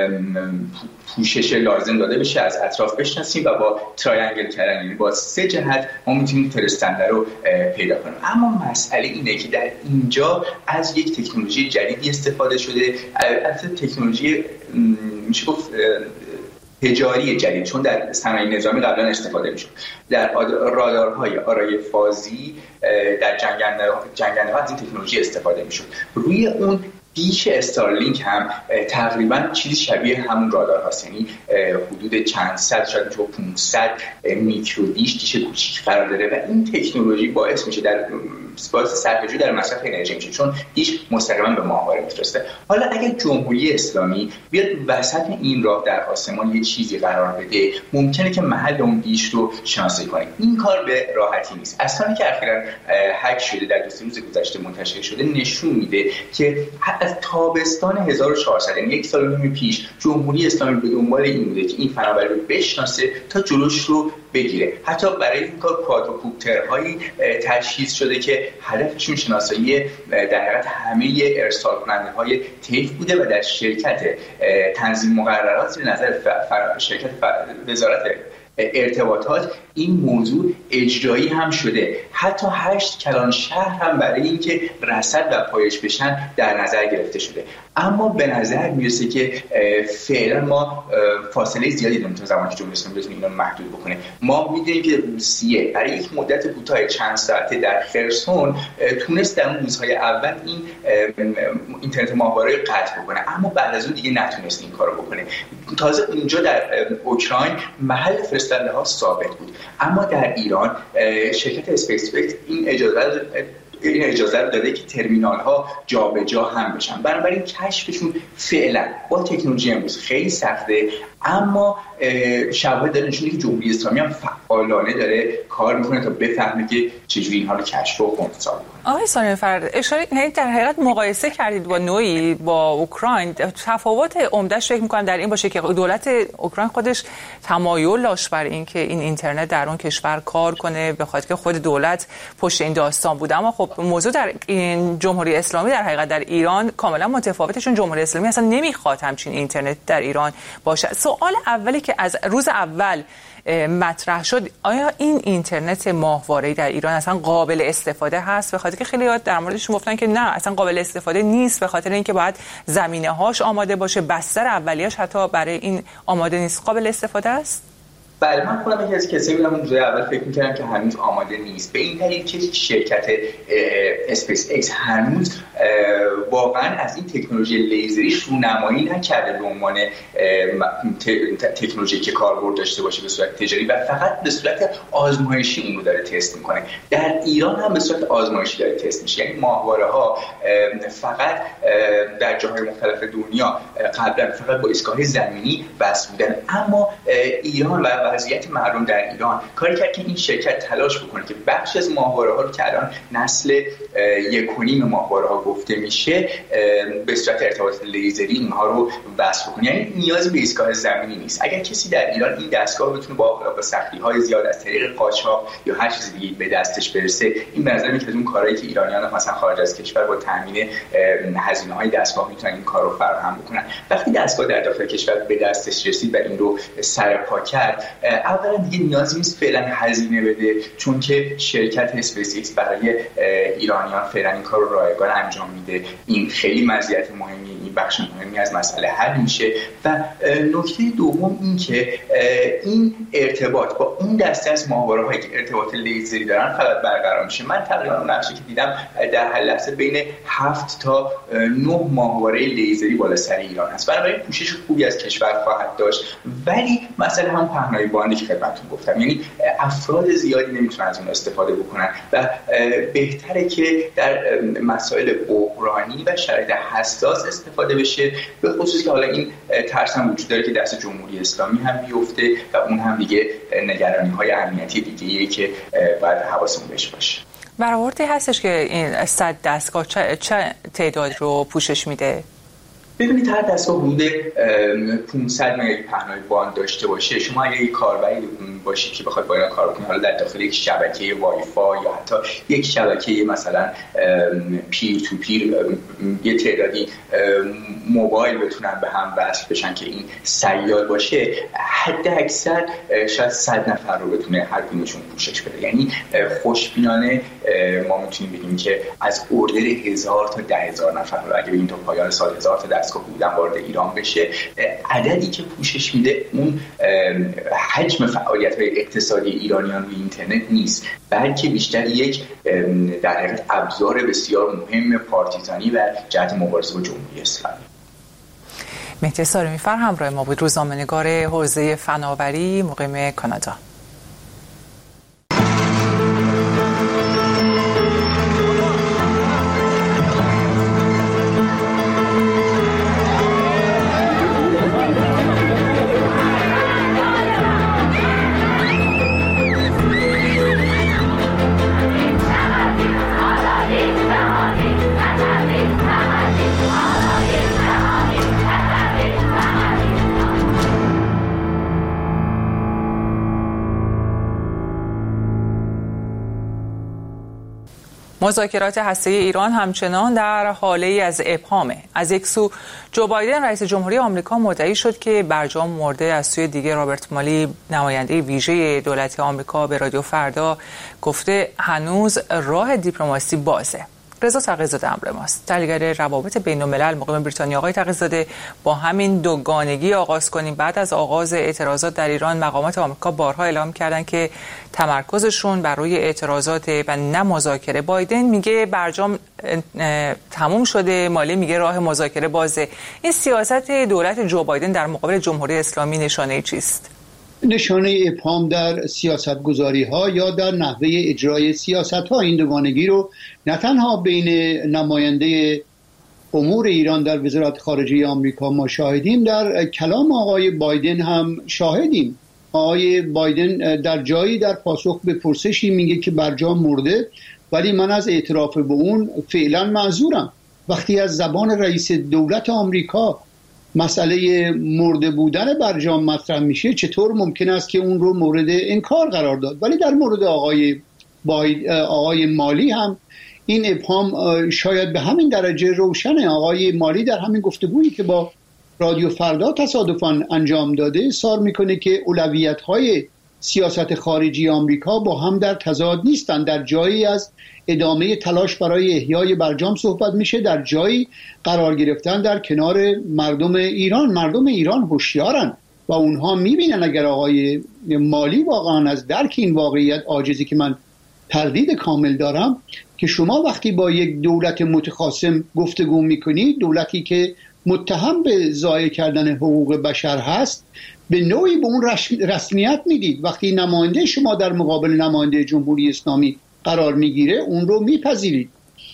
پوشش لازم داده بشه، از اطراف بشناسیم و با تراینگل کردن، یعنی با سه جهت ما میتونیم فرستنده رو پیدا کنیم. اما مسئله اینه که در اینجا از یک تکنولوژی جدیدی استفاده شده، البته تکنولوژی میشه گفت تجاری جدید، چون در صنایع نظامی قبلا استفاده میشد. در رادارهای آرای فازی در جنگنده جنگنده از این تکنولوژی استفاده میشد. روی اون دیش استارلینک هم تقریبا چیزی شبیه همون رادار هست، یعنی حدود چند صد شاید میشه پانصد میکرو دیش دیش کوچیک قرار داره و این تکنولوژی باعث میشه در باعث صرفه‌جویی در مصرف انرژی میشه، چون هیچ مستقیما به ماهواره میفرسته. حالا اگر جمهوری اسلامی بیاد وسط این راه در آسمان یه چیزی قرار بده، ممکنه که محل اون دیش رو شناسایی کنه. این کار به راحتی نیست. اصلا که اخیراً هک شده در دو سه روز گذشته منتشر شده نشون میده که از تابستان هزار و چهارصد، یعنی یک سال و نیم پیش، جمهوری اسلامی به دنبال این بوده که این فناوری رو بشناسه تا جلوش رو بگیره. حتی برای این کار کوادروکوپترهایی تجهیز شده که هدفشون شناسایی در حقیقت همه ارسال کننده‌های طیف بوده و در شرکت تنظیم مقررات نظر شرکت وزارت ارتباطات این موضوع اجرایی هم شده. حتی هشت کلان شهر هم برای اینکه رصد و پایش بشن در نظر گرفته شده. اما به نظر میرسه که فعلا ما فاصله زیادی داریم تا زمانی که جمهوری اسلامی بتونه اینو محدود بکنه. ما میدونیم که روسیه برای یک مدت کوتاه چند ساعته در خرسون تونست در اون روزهای اول این اینترنت ماهواره قطع بکنه، اما بعد از اون دیگه نتونست این کارو بکنه. تازه اونجا در اوکراین محل فرستنده ها ثابت بود، اما در ایران شرکت اسپیس اکس این اجازه این اجازه رو داده که ترمینال ها جابجا هم بشن. بنابراین کشفشون فعلا با تکنولوژی امروز خیلی سخته، اما شواهد داره نشونه که جمهوری اسلامی هم فعالانه داره کار میکنه تا بفهمه که چجوری اینها رو کشف و خنثی کنه. آقای سالیمی فرد اشاره در حقیقت مقایسه کردید با نوعی با اوکراین. تفاوت عمده‌اش فکر می‌کنم در این باشه که دولت اوکراین خودش تمایل داشت بر این که این اینترنت در اون کشور کار کنه، به خاطر که خود دولت پشت این داستان بود. اما خب موضوع در این جمهوری اسلامی در حقیقت در ایران کاملا متفاوته، چون جمهوری اسلامی اصلا نمیخواد همچین اینترنت در ایران باشه. سوال اولی که از روز اول مطرح شد، آیا این اینترنت ماهواره‌ای در ایران اصلا قابل استفاده هست؟ به خاطر که خیلی ها در موردش گفتن که نه، اصلا قابل استفاده نیست، به خاطر اینکه باید زمینه‌هاش آماده باشه، بستر اولیه‌اش حتی برای این آماده نیست. قابل استفاده است؟ بله، من خودم یکی از کسایی بودم اون روزهای اول فکر می‌کردم که هنوز آماده نیست، به این دلیل که شرکت اسپیس اکس هنوز واقعا از این تکنولوژی لیزریش رونمایی نکرده به عنوان تکنولوژی که کاربرد داشته باشه به صورت تجاری و فقط به صورت آزمایشی اون رو داره تست میکنه. در ایران هم به صورت آزمایشی داره تست میشه، یعنی ماهواره‌ها فقط در جاهای مختلف دنیا قبلا فقط با ایستگاه زمینی بس بودن، اما ایران و وضعیت مردم در ایران کاری کرد که این شرکت تلاش بکنه که بخش از ماهواره‌ها رو که الان نسل یک و نیم ماهواره‌ها گفته میشه به صورت ارتباط لیزری اینها رو وصل کنه. یعنی نیازی به ایستگاه زمینی نیست. اگر کسی در ایران این دستگاه بتونه با با سختی‌های زیاد از طریق قاچاق یا هر چیز دیگه به دستش برسه، این به نظر میاد از اون کارهایی که ایرانیان مثلا خارج از کشور با تامین هزینه‌های دستگاه میتونن این کارو فراهم بکنن. وقتی دستگاه در داخل کشور به دستش رسید و این رو سرپا کرد، اولا دیگه نیازی نیست فعلا هزینه بده، چون که شرکت اسپیس اکس برای ایرانیان فعلا این کار رو رایگان انجام میده. این خیلی مزیت مهمی، این بخش مهمی از مسئله حل میشه. و نکته دوم این که این ارتباط با اون دسته از ماهواره‌هایی که ارتباط لیزری دارن فقط برقرار میشه. من تقریبا اون نقشی که دیدم در هر لحظه بین هفت تا نه ماهواره لیزری بالا سر ایران هست. بنابراین پوشش خوبی از کشور خواهد داشت، ولی مثلا هم پهنای باندی که خدمتتون گفتم، یعنی افراد زیادی نمیتونن از اون استفاده بکنن و بهتره که در مسائل بحرانی و شرایط حساس استفاده بشه، به خصوص که حالا این ترس هم وجود داره که دست جمهوری اسلامی هم بیفته و اون هم دیگه نگرانی‌های امنیتی دیگه‌ایه که باید حواسمون بهش باشه. برآوردی هستش که این صد دستگاه چه, چه تعداد رو پوشش میده؟ ببینید هر دستگاه حدود پانصد مگا پهنای باند داشته باشه. شما اگه یک کاربری باشید که بخواید با اینا کار کنید، حالا در داخل یک شبکه وای فای یا حتی یک شبکه مثلا پیر تو پیر یه تعدادی موبایل بتونن به هم وصل بشن که این سیال باشه، حد اکثر شاید صد نفر رو بتونه هر کدومشون پوشش بده. یعنی خوشبینانه ما میتونیم بگیم که از اوردر هزار تا ده هزار نفر رو اگه بگیم تا پایان سال هزار تا دستگاه بودن وارد ایران بشه، عددی که پوشش میده اون حجم فعالیت‌های اقتصادی ایرانیان روی اینترنت نیست، بلکه بیشتر یک در حقیقت ابزار بسیار مهم پارتیزانی و جهت مبارزه با جمهوری اسلامی. مهدی سالیمی فر همراه ما بود، روزنامه‌نگار حوزه فناوری مقیم کانادا. مذاکرات هسته‌ای ایران همچنان در حاله از ابهامه. از یک سو جو بایدن رئیس جمهوری آمریکا مدعی شد که برجام مرده، از سوی دیگه رابرت مالی نماینده ویژه دولت آمریکا به رادیو فردا گفته هنوز راه دیپلماسی بازه. رضا تقی‌زاده همراه ماست، تحلیلگر روابط بین‌الملل مقیم بریتانیا. آقای تقی‌زاده، با همین دوگانگی آغاز کنیم. بعد از آغاز اعتراضات در ایران، مقامات آمریکا بارها اعلام کردن که تمرکزشون بر روی اعتراضات و نه مذاکره. بایدن میگه برجام تموم شده، مالی میگه راه مذاکره بازه. این سیاست دولت جو بایدن در مقابل جمهوری اسلامی نشانه چیست؟ نشانه ابهام در سیاستگذاری ها یا در نحوه اجرای سیاست ها. این دوگانگی رو نه تنها بین نماینده امور ایران در وزارت خارجه آمریکا ما شاهدیم، در کلام آقای بایدن هم شاهدیم. آقای بایدن در جایی در پاسخ به پرسشی میگه که برجام مرده، ولی من از اعتراف به اون فعلا معذورم. وقتی از زبان رئیس دولت آمریکا مسئله مرده بودن برجام مطرح میشه، چطور ممکن است که اون رو مورد انکار قرار داد؟ ولی در مورد آقای باید، آقای مالی هم این ابهام شاید به همین درجه روشنه. آقای مالی در همین گفتگویی که با رادیو فردا تصادفاً انجام داده اظهار میکنه که اولویت‌های سیاست خارجی آمریکا با هم در تضاد نیستند. در جایی از ادامه تلاش برای احیای برجام صحبت میشه، در جایی قرار گرفتن در کنار مردم ایران. مردم ایران هوشیارن و اونها میبینن اگر آقای مالی واقعا از درک این واقعیت عاجزی که من تردید کامل دارم، که شما وقتی با یک دولت متخاصم گفتگو میکنید، دولتی که متهم به ضایع کردن حقوق بشر هست، به نوعی به اون رسمیت میدید. وقتی نماینده شما در مقابل نماینده جمهوری اسلامی قرار میگیره، اون رو میپذیرید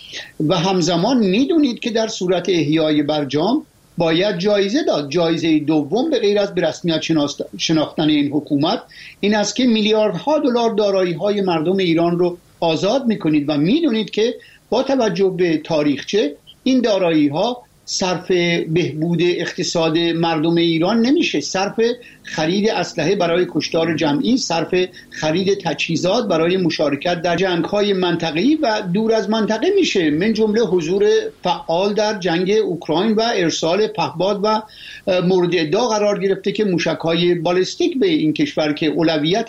و همزمان میدونید که در صورت احیای برجام باید جایزه داد. جایزه دوم به غیر از به رسمیت شناختن این حکومت این است که میلیاردها دلار دارایی های مردم ایران رو آزاد میکنید و میدونید که با توجه به تاریخچه این دارایی ها صرف بهبود اقتصاد مردم ایران نمیشه، صرف خرید اسلحه برای کشتار جمعی، صرف خرید تجهیزات برای مشارکت در جنگ‌های منطقه‌ای و دور از منطقه میشه، من جمله حضور فعال در جنگ اوکراین و ارسال پهپاد و مورد ادعا قرار گرفته که موشک‌های بالستیک به این کشور که اولویت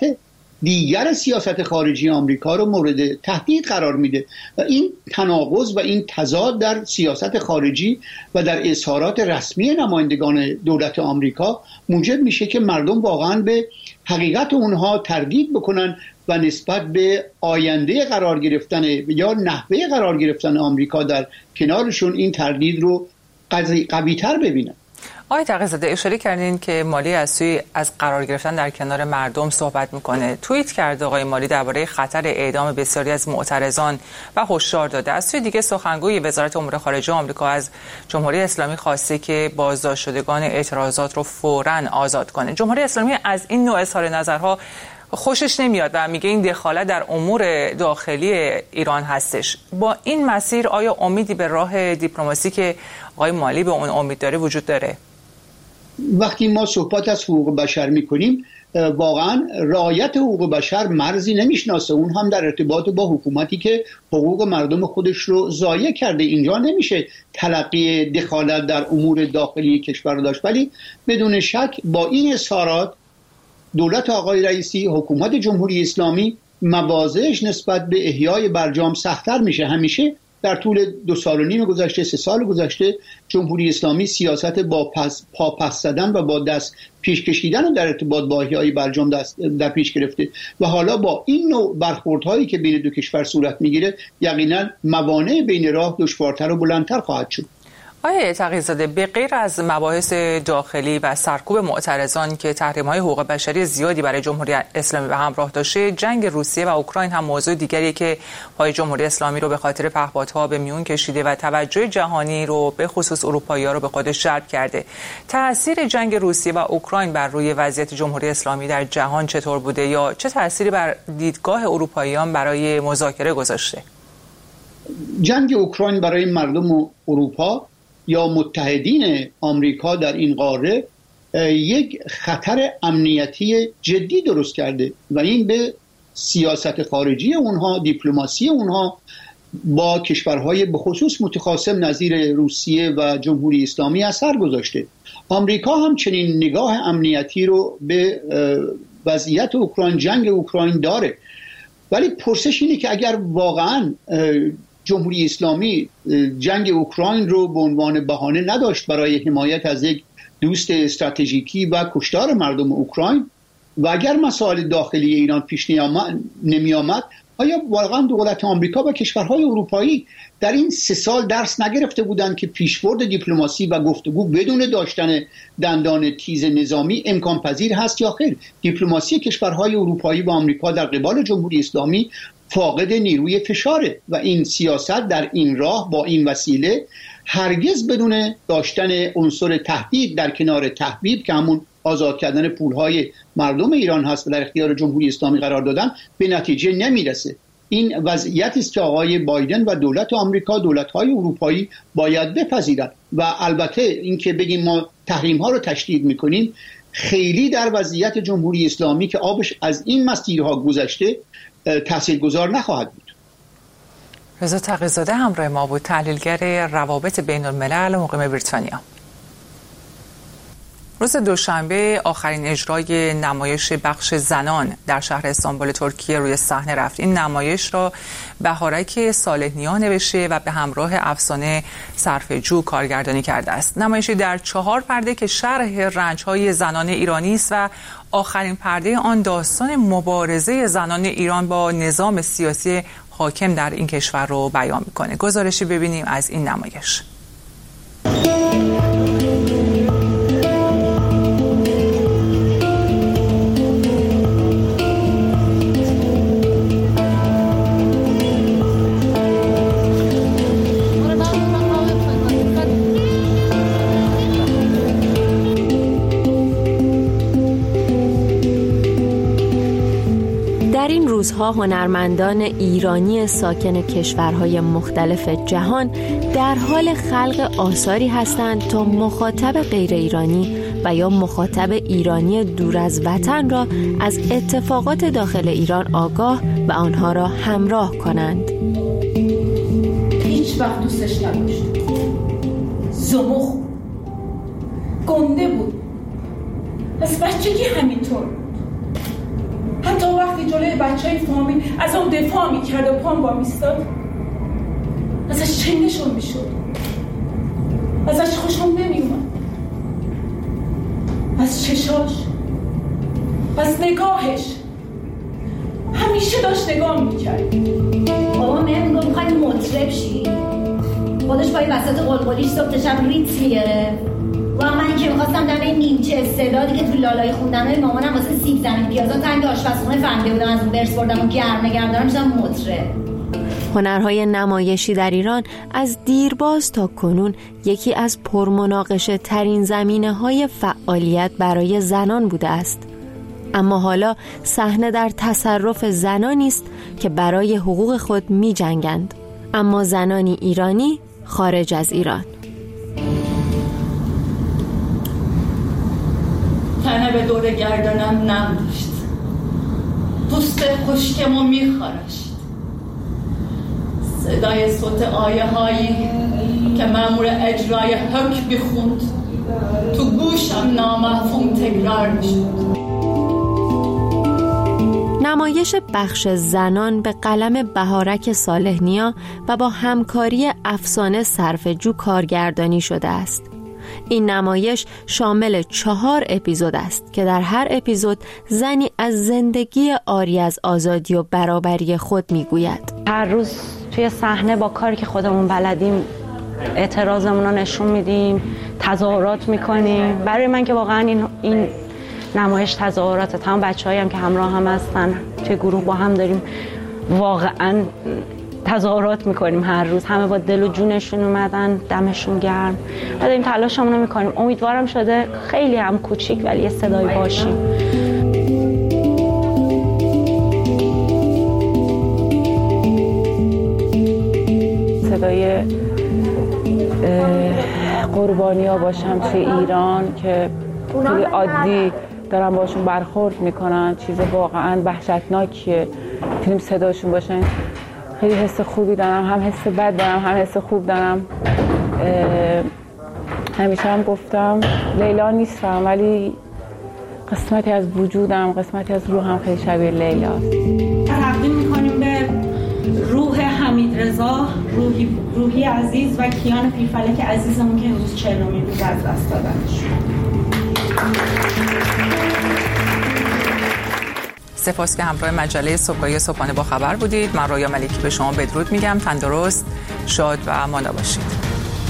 دیگر سیاست خارجی آمریکا رو مورد تهدید قرار میده. و این تناقض و این تضاد در سیاست خارجی و در اظهارات رسمی نمایندگان دولت آمریکا موجب میشه که مردم واقعا به حقیقت اونها تردید بکنن و نسبت به آینده قرار گرفتن یا نحوه قرار گرفتن آمریکا در کنارشون این تردید رو قوی‌تر ببینن. آقای تقی‌زاده، اشاره کردین که مالی از سوی از قرار گرفتن در کنار مردم صحبت میکنه. توییت کرده آقای مالی درباره خطر اعدام بسیاری از معترضان و هشدار داده. از سوی دیگه سخنگوی وزارت امور خارجه آمریکا از جمهوری اسلامی خواسته که بازداشت شدگان اعتراضات رو فوراً آزاد کنه. جمهوری اسلامی از این نوع اظهار نظرها خوشش نمیاد و میگه این دخالت در امور داخلی ایران هستش. با این مسیر آیا امیدی به راه دیپلماسی که آقای مالی به اون امید داره وجود داره؟ وقتی ما صحبت از حقوق بشر میکنیم، واقعا رعایت حقوق بشر مرزی نمیشناسه، اون هم در ارتباط با حکومتی که حقوق مردم خودش رو ضایع کرده. اینجا نمیشه تلقی دخالت در امور داخلی کشور داشت، ولی بدون شک با این اظهارات دولت آقای رئیسی، حکومت جمهوری اسلامی مواضعش نسبت به احیای برجام سخت‌تر میشه. همیشه در طول دو سال و نیم گذشته، سه سال گذشته، جمهوری اسلامی سیاست با پس پا پس زدن و با دست پیش کشیدن در ارتباط با احیای برجام دست در پیش گرفته و حالا با این نوع برخوردهایی که بین دو کشور صورت میگیره، یقینا موانع بین راه دشوارتر و بلندتر خواهد شد. آقای تقی‌زاده، به غیر از مباحث داخلی و سرکوب معترضان که تحریم‌های حقوق بشری زیادی برای جمهوری اسلامی به همراه داشته، جنگ روسیه و اوکراین هم موضوع دیگری که پای جمهوری اسلامی رو به خاطر پهپادها به میون کشیده و توجه جهانی رو به خصوص اروپایی‌ها رو به خودش جلب کرده. تأثیر جنگ روسیه و اوکراین بر روی وضعیت جمهوری اسلامی در جهان چطور بوده یا چه تأثیری بر دیدگاه اروپاییان برای مذاکره گذاشته؟ جنگ اوکراین برای مردم اروپا یا متحدین آمریکا در این قاره یک خطر امنیتی جدی درست کرده و این به سیاست خارجی اونها، دیپلماسی اونها با کشورهای به خصوص متخاصم نظیر روسیه و جمهوری اسلامی اثر گذاشته. آمریکا هم چنین نگاه امنیتی رو به وضعیت اوکراین، جنگ اوکراین داره. ولی پرسش اینه که اگر واقعا جمهوری اسلامی جنگ اوکراین رو به عنوان بهانه نداشت برای حمایت از یک دوست استراتژیکی و کشتار مردم اوکراین و اگر مسائل داخلی ایران پیش نمی آمد، آیا واقعا دولت آمریکا و کشورهای اروپایی در این سه سال درس نگرفته بودند که پیشبرد دیپلماسی و گفتگو بدون داشتن دندان تیز نظامی امکان پذیر هست یا خیر؟ دیپلماسی کشورهای اروپایی و آمریکا در قبال جمهوری اسلامی فاقد نیروی فشاره و این سیاست در این راه با این وسیله هرگز بدون داشتن عنصر تهدید در کنار تحبیب که همون آزاد کردن پولهای مردم ایران هست و در اختیار جمهوری اسلامی قرار دادن به نتیجه نمیرسه. این وضعیتی است که آقای بایدن و دولت آمریکا، دولت‌های اروپایی باید بپذیرند و البته اینکه بگیم ما تحریم‌ها رو تشدید می‌کنیم خیلی در وضعیت جمهوری اسلامی که آبش از این مسیرها گذشته تاثیرگذار نخواهد بود. رضا تقی‌زاده همراه ما بود، تحلیلگر روابط بین الملل مقیم بریتانیا. روز دوشنبه آخرین اجرای نمایش بخش زنان در شهر استانبول ترکیه روی صحنه رفت. این نمایش را بهارک صالح نیا نوشته و به همراه افسانه صرفجو کارگردانی کرده است. نمایشی در چهار پرده که شرح رنج‌های زنان ایرانی است و آخرین پرده آن داستان مبارزه زنان ایران با نظام سیاسی حاکم در این کشور رو بیان می‌کنه. گزارشی ببینیم از این نمایش. روزها هنرمندان ایرانی ساکن کشورهای مختلف جهان در حال خلق آثاری هستند تا مخاطب غیر ایرانی و یا مخاطب ایرانی دور از وطن را از اتفاقات داخل ایران آگاه و آنها را همراه کنند. هیچ وقت دوستش نداشت. زمخ گنده بود. از بچگی همینطور. حتی وقتی جلوی بچه‌ی فامیل از اون دفاع می‌کرد و پام با میستاد ازش چندشون میشد، ازش خوشم نمیومد، از چشاش، از نگاهش همیشه داشت نگاه میکرد. بابا من میگم میخواید مطرب شی، خودش با این وسط قلقلیش صبح شب ریتم میگرفت. و من که میخواستم در این نیمچه استعدادی که تو لالای خوندنهای مامانم واسه سیب زمین پیازا تنگ آشپزخونه فهمیده بودم از اون برس بردم و گرم نگرم دارم میشدم مطرب. هنرهای نمایشی در ایران از دیرباز تا کنون یکی از پرمناقشه ترین زمینه های فعالیت برای زنان بوده است. اما حالا صحنه در تصرف زنانی است که برای حقوق خود می جنگند، اما زنانی ایرانی خارج از ایران. تنه به دور گردنم نم داشت، پوست خشکمو میخارشت، صدای صوت آیه هایی که مأمور اجرای حکم میخوند تو گوشم نامفهوم تکرار میشد. نمایش بخش زنان به قلم بهارک صالح نیا و با همکاری افسانه صرفجو کارگردانی شده است. این نمایش شامل چهار اپیزود است که در هر اپیزود زنی از زندگی عاری از آزادی و برابری خود میگوید. هر روز توی صحنه با کاری که خودمون بلدیم اعتراضمون رو نشون میدیم، تظاهرات میکنیم. برای من که واقعا این این نمایش تظاهرات، تمام بچه‌هایی هم که همراه هم هستن توی گروه با هم داریم واقعا تظاهرات میکنیم. هر روز همه با دل و جونشون اومدن، دمشون گرم و داریم تلاشمون رو میکنیم. امیدوارم شده خیلی هم کوچیک ولی یه صدایی باشیم. صدای قربانی ها باشم توی ایران که خیلی عادی دارن باشون برخورد میکنن، چیز واقعا وحشتناکیه. تونیم صداشون باشن خیلی حس خوبی دارم، هم حس بد دارم هم حس خوب دارم. همیشه هم گفتم لیلا نیستم ولی قسمتی از وجودم، قسمتی از روحم خیلی شبیه لیلاست. تقدیم میکنیم به روح حمیدرضا روحی, روحی عزیز و کیان پیرفلک عزیزمون که امروز چهلمین روز از دست دادنش. سپاس که همراه مجله صبحگاهی صبحانه با خبر بودید. من رویا ملکی به شما بدرود میگم. تندرست، شاد و مانده باشید.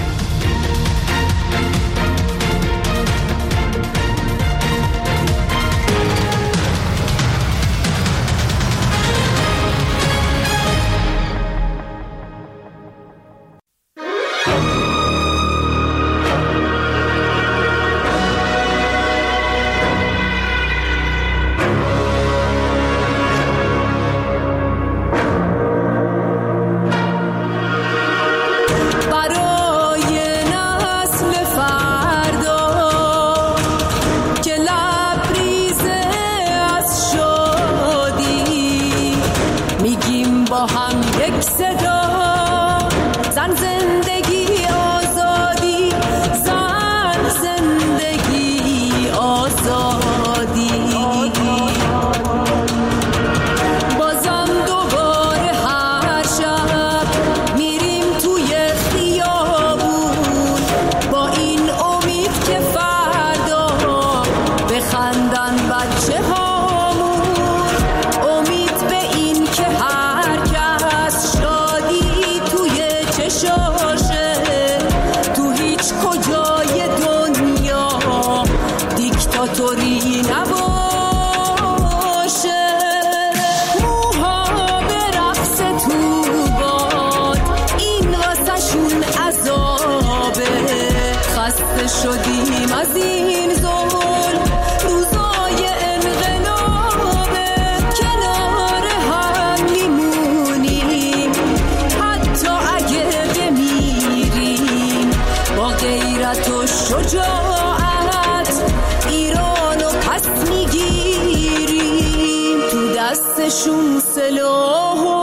شدیم از این زول روزای انقلابه کنار هم میمونیم حتی اگه بمیریم با غیرت و شجاعت ایرانو پس میگیریم تو دستشون سلاح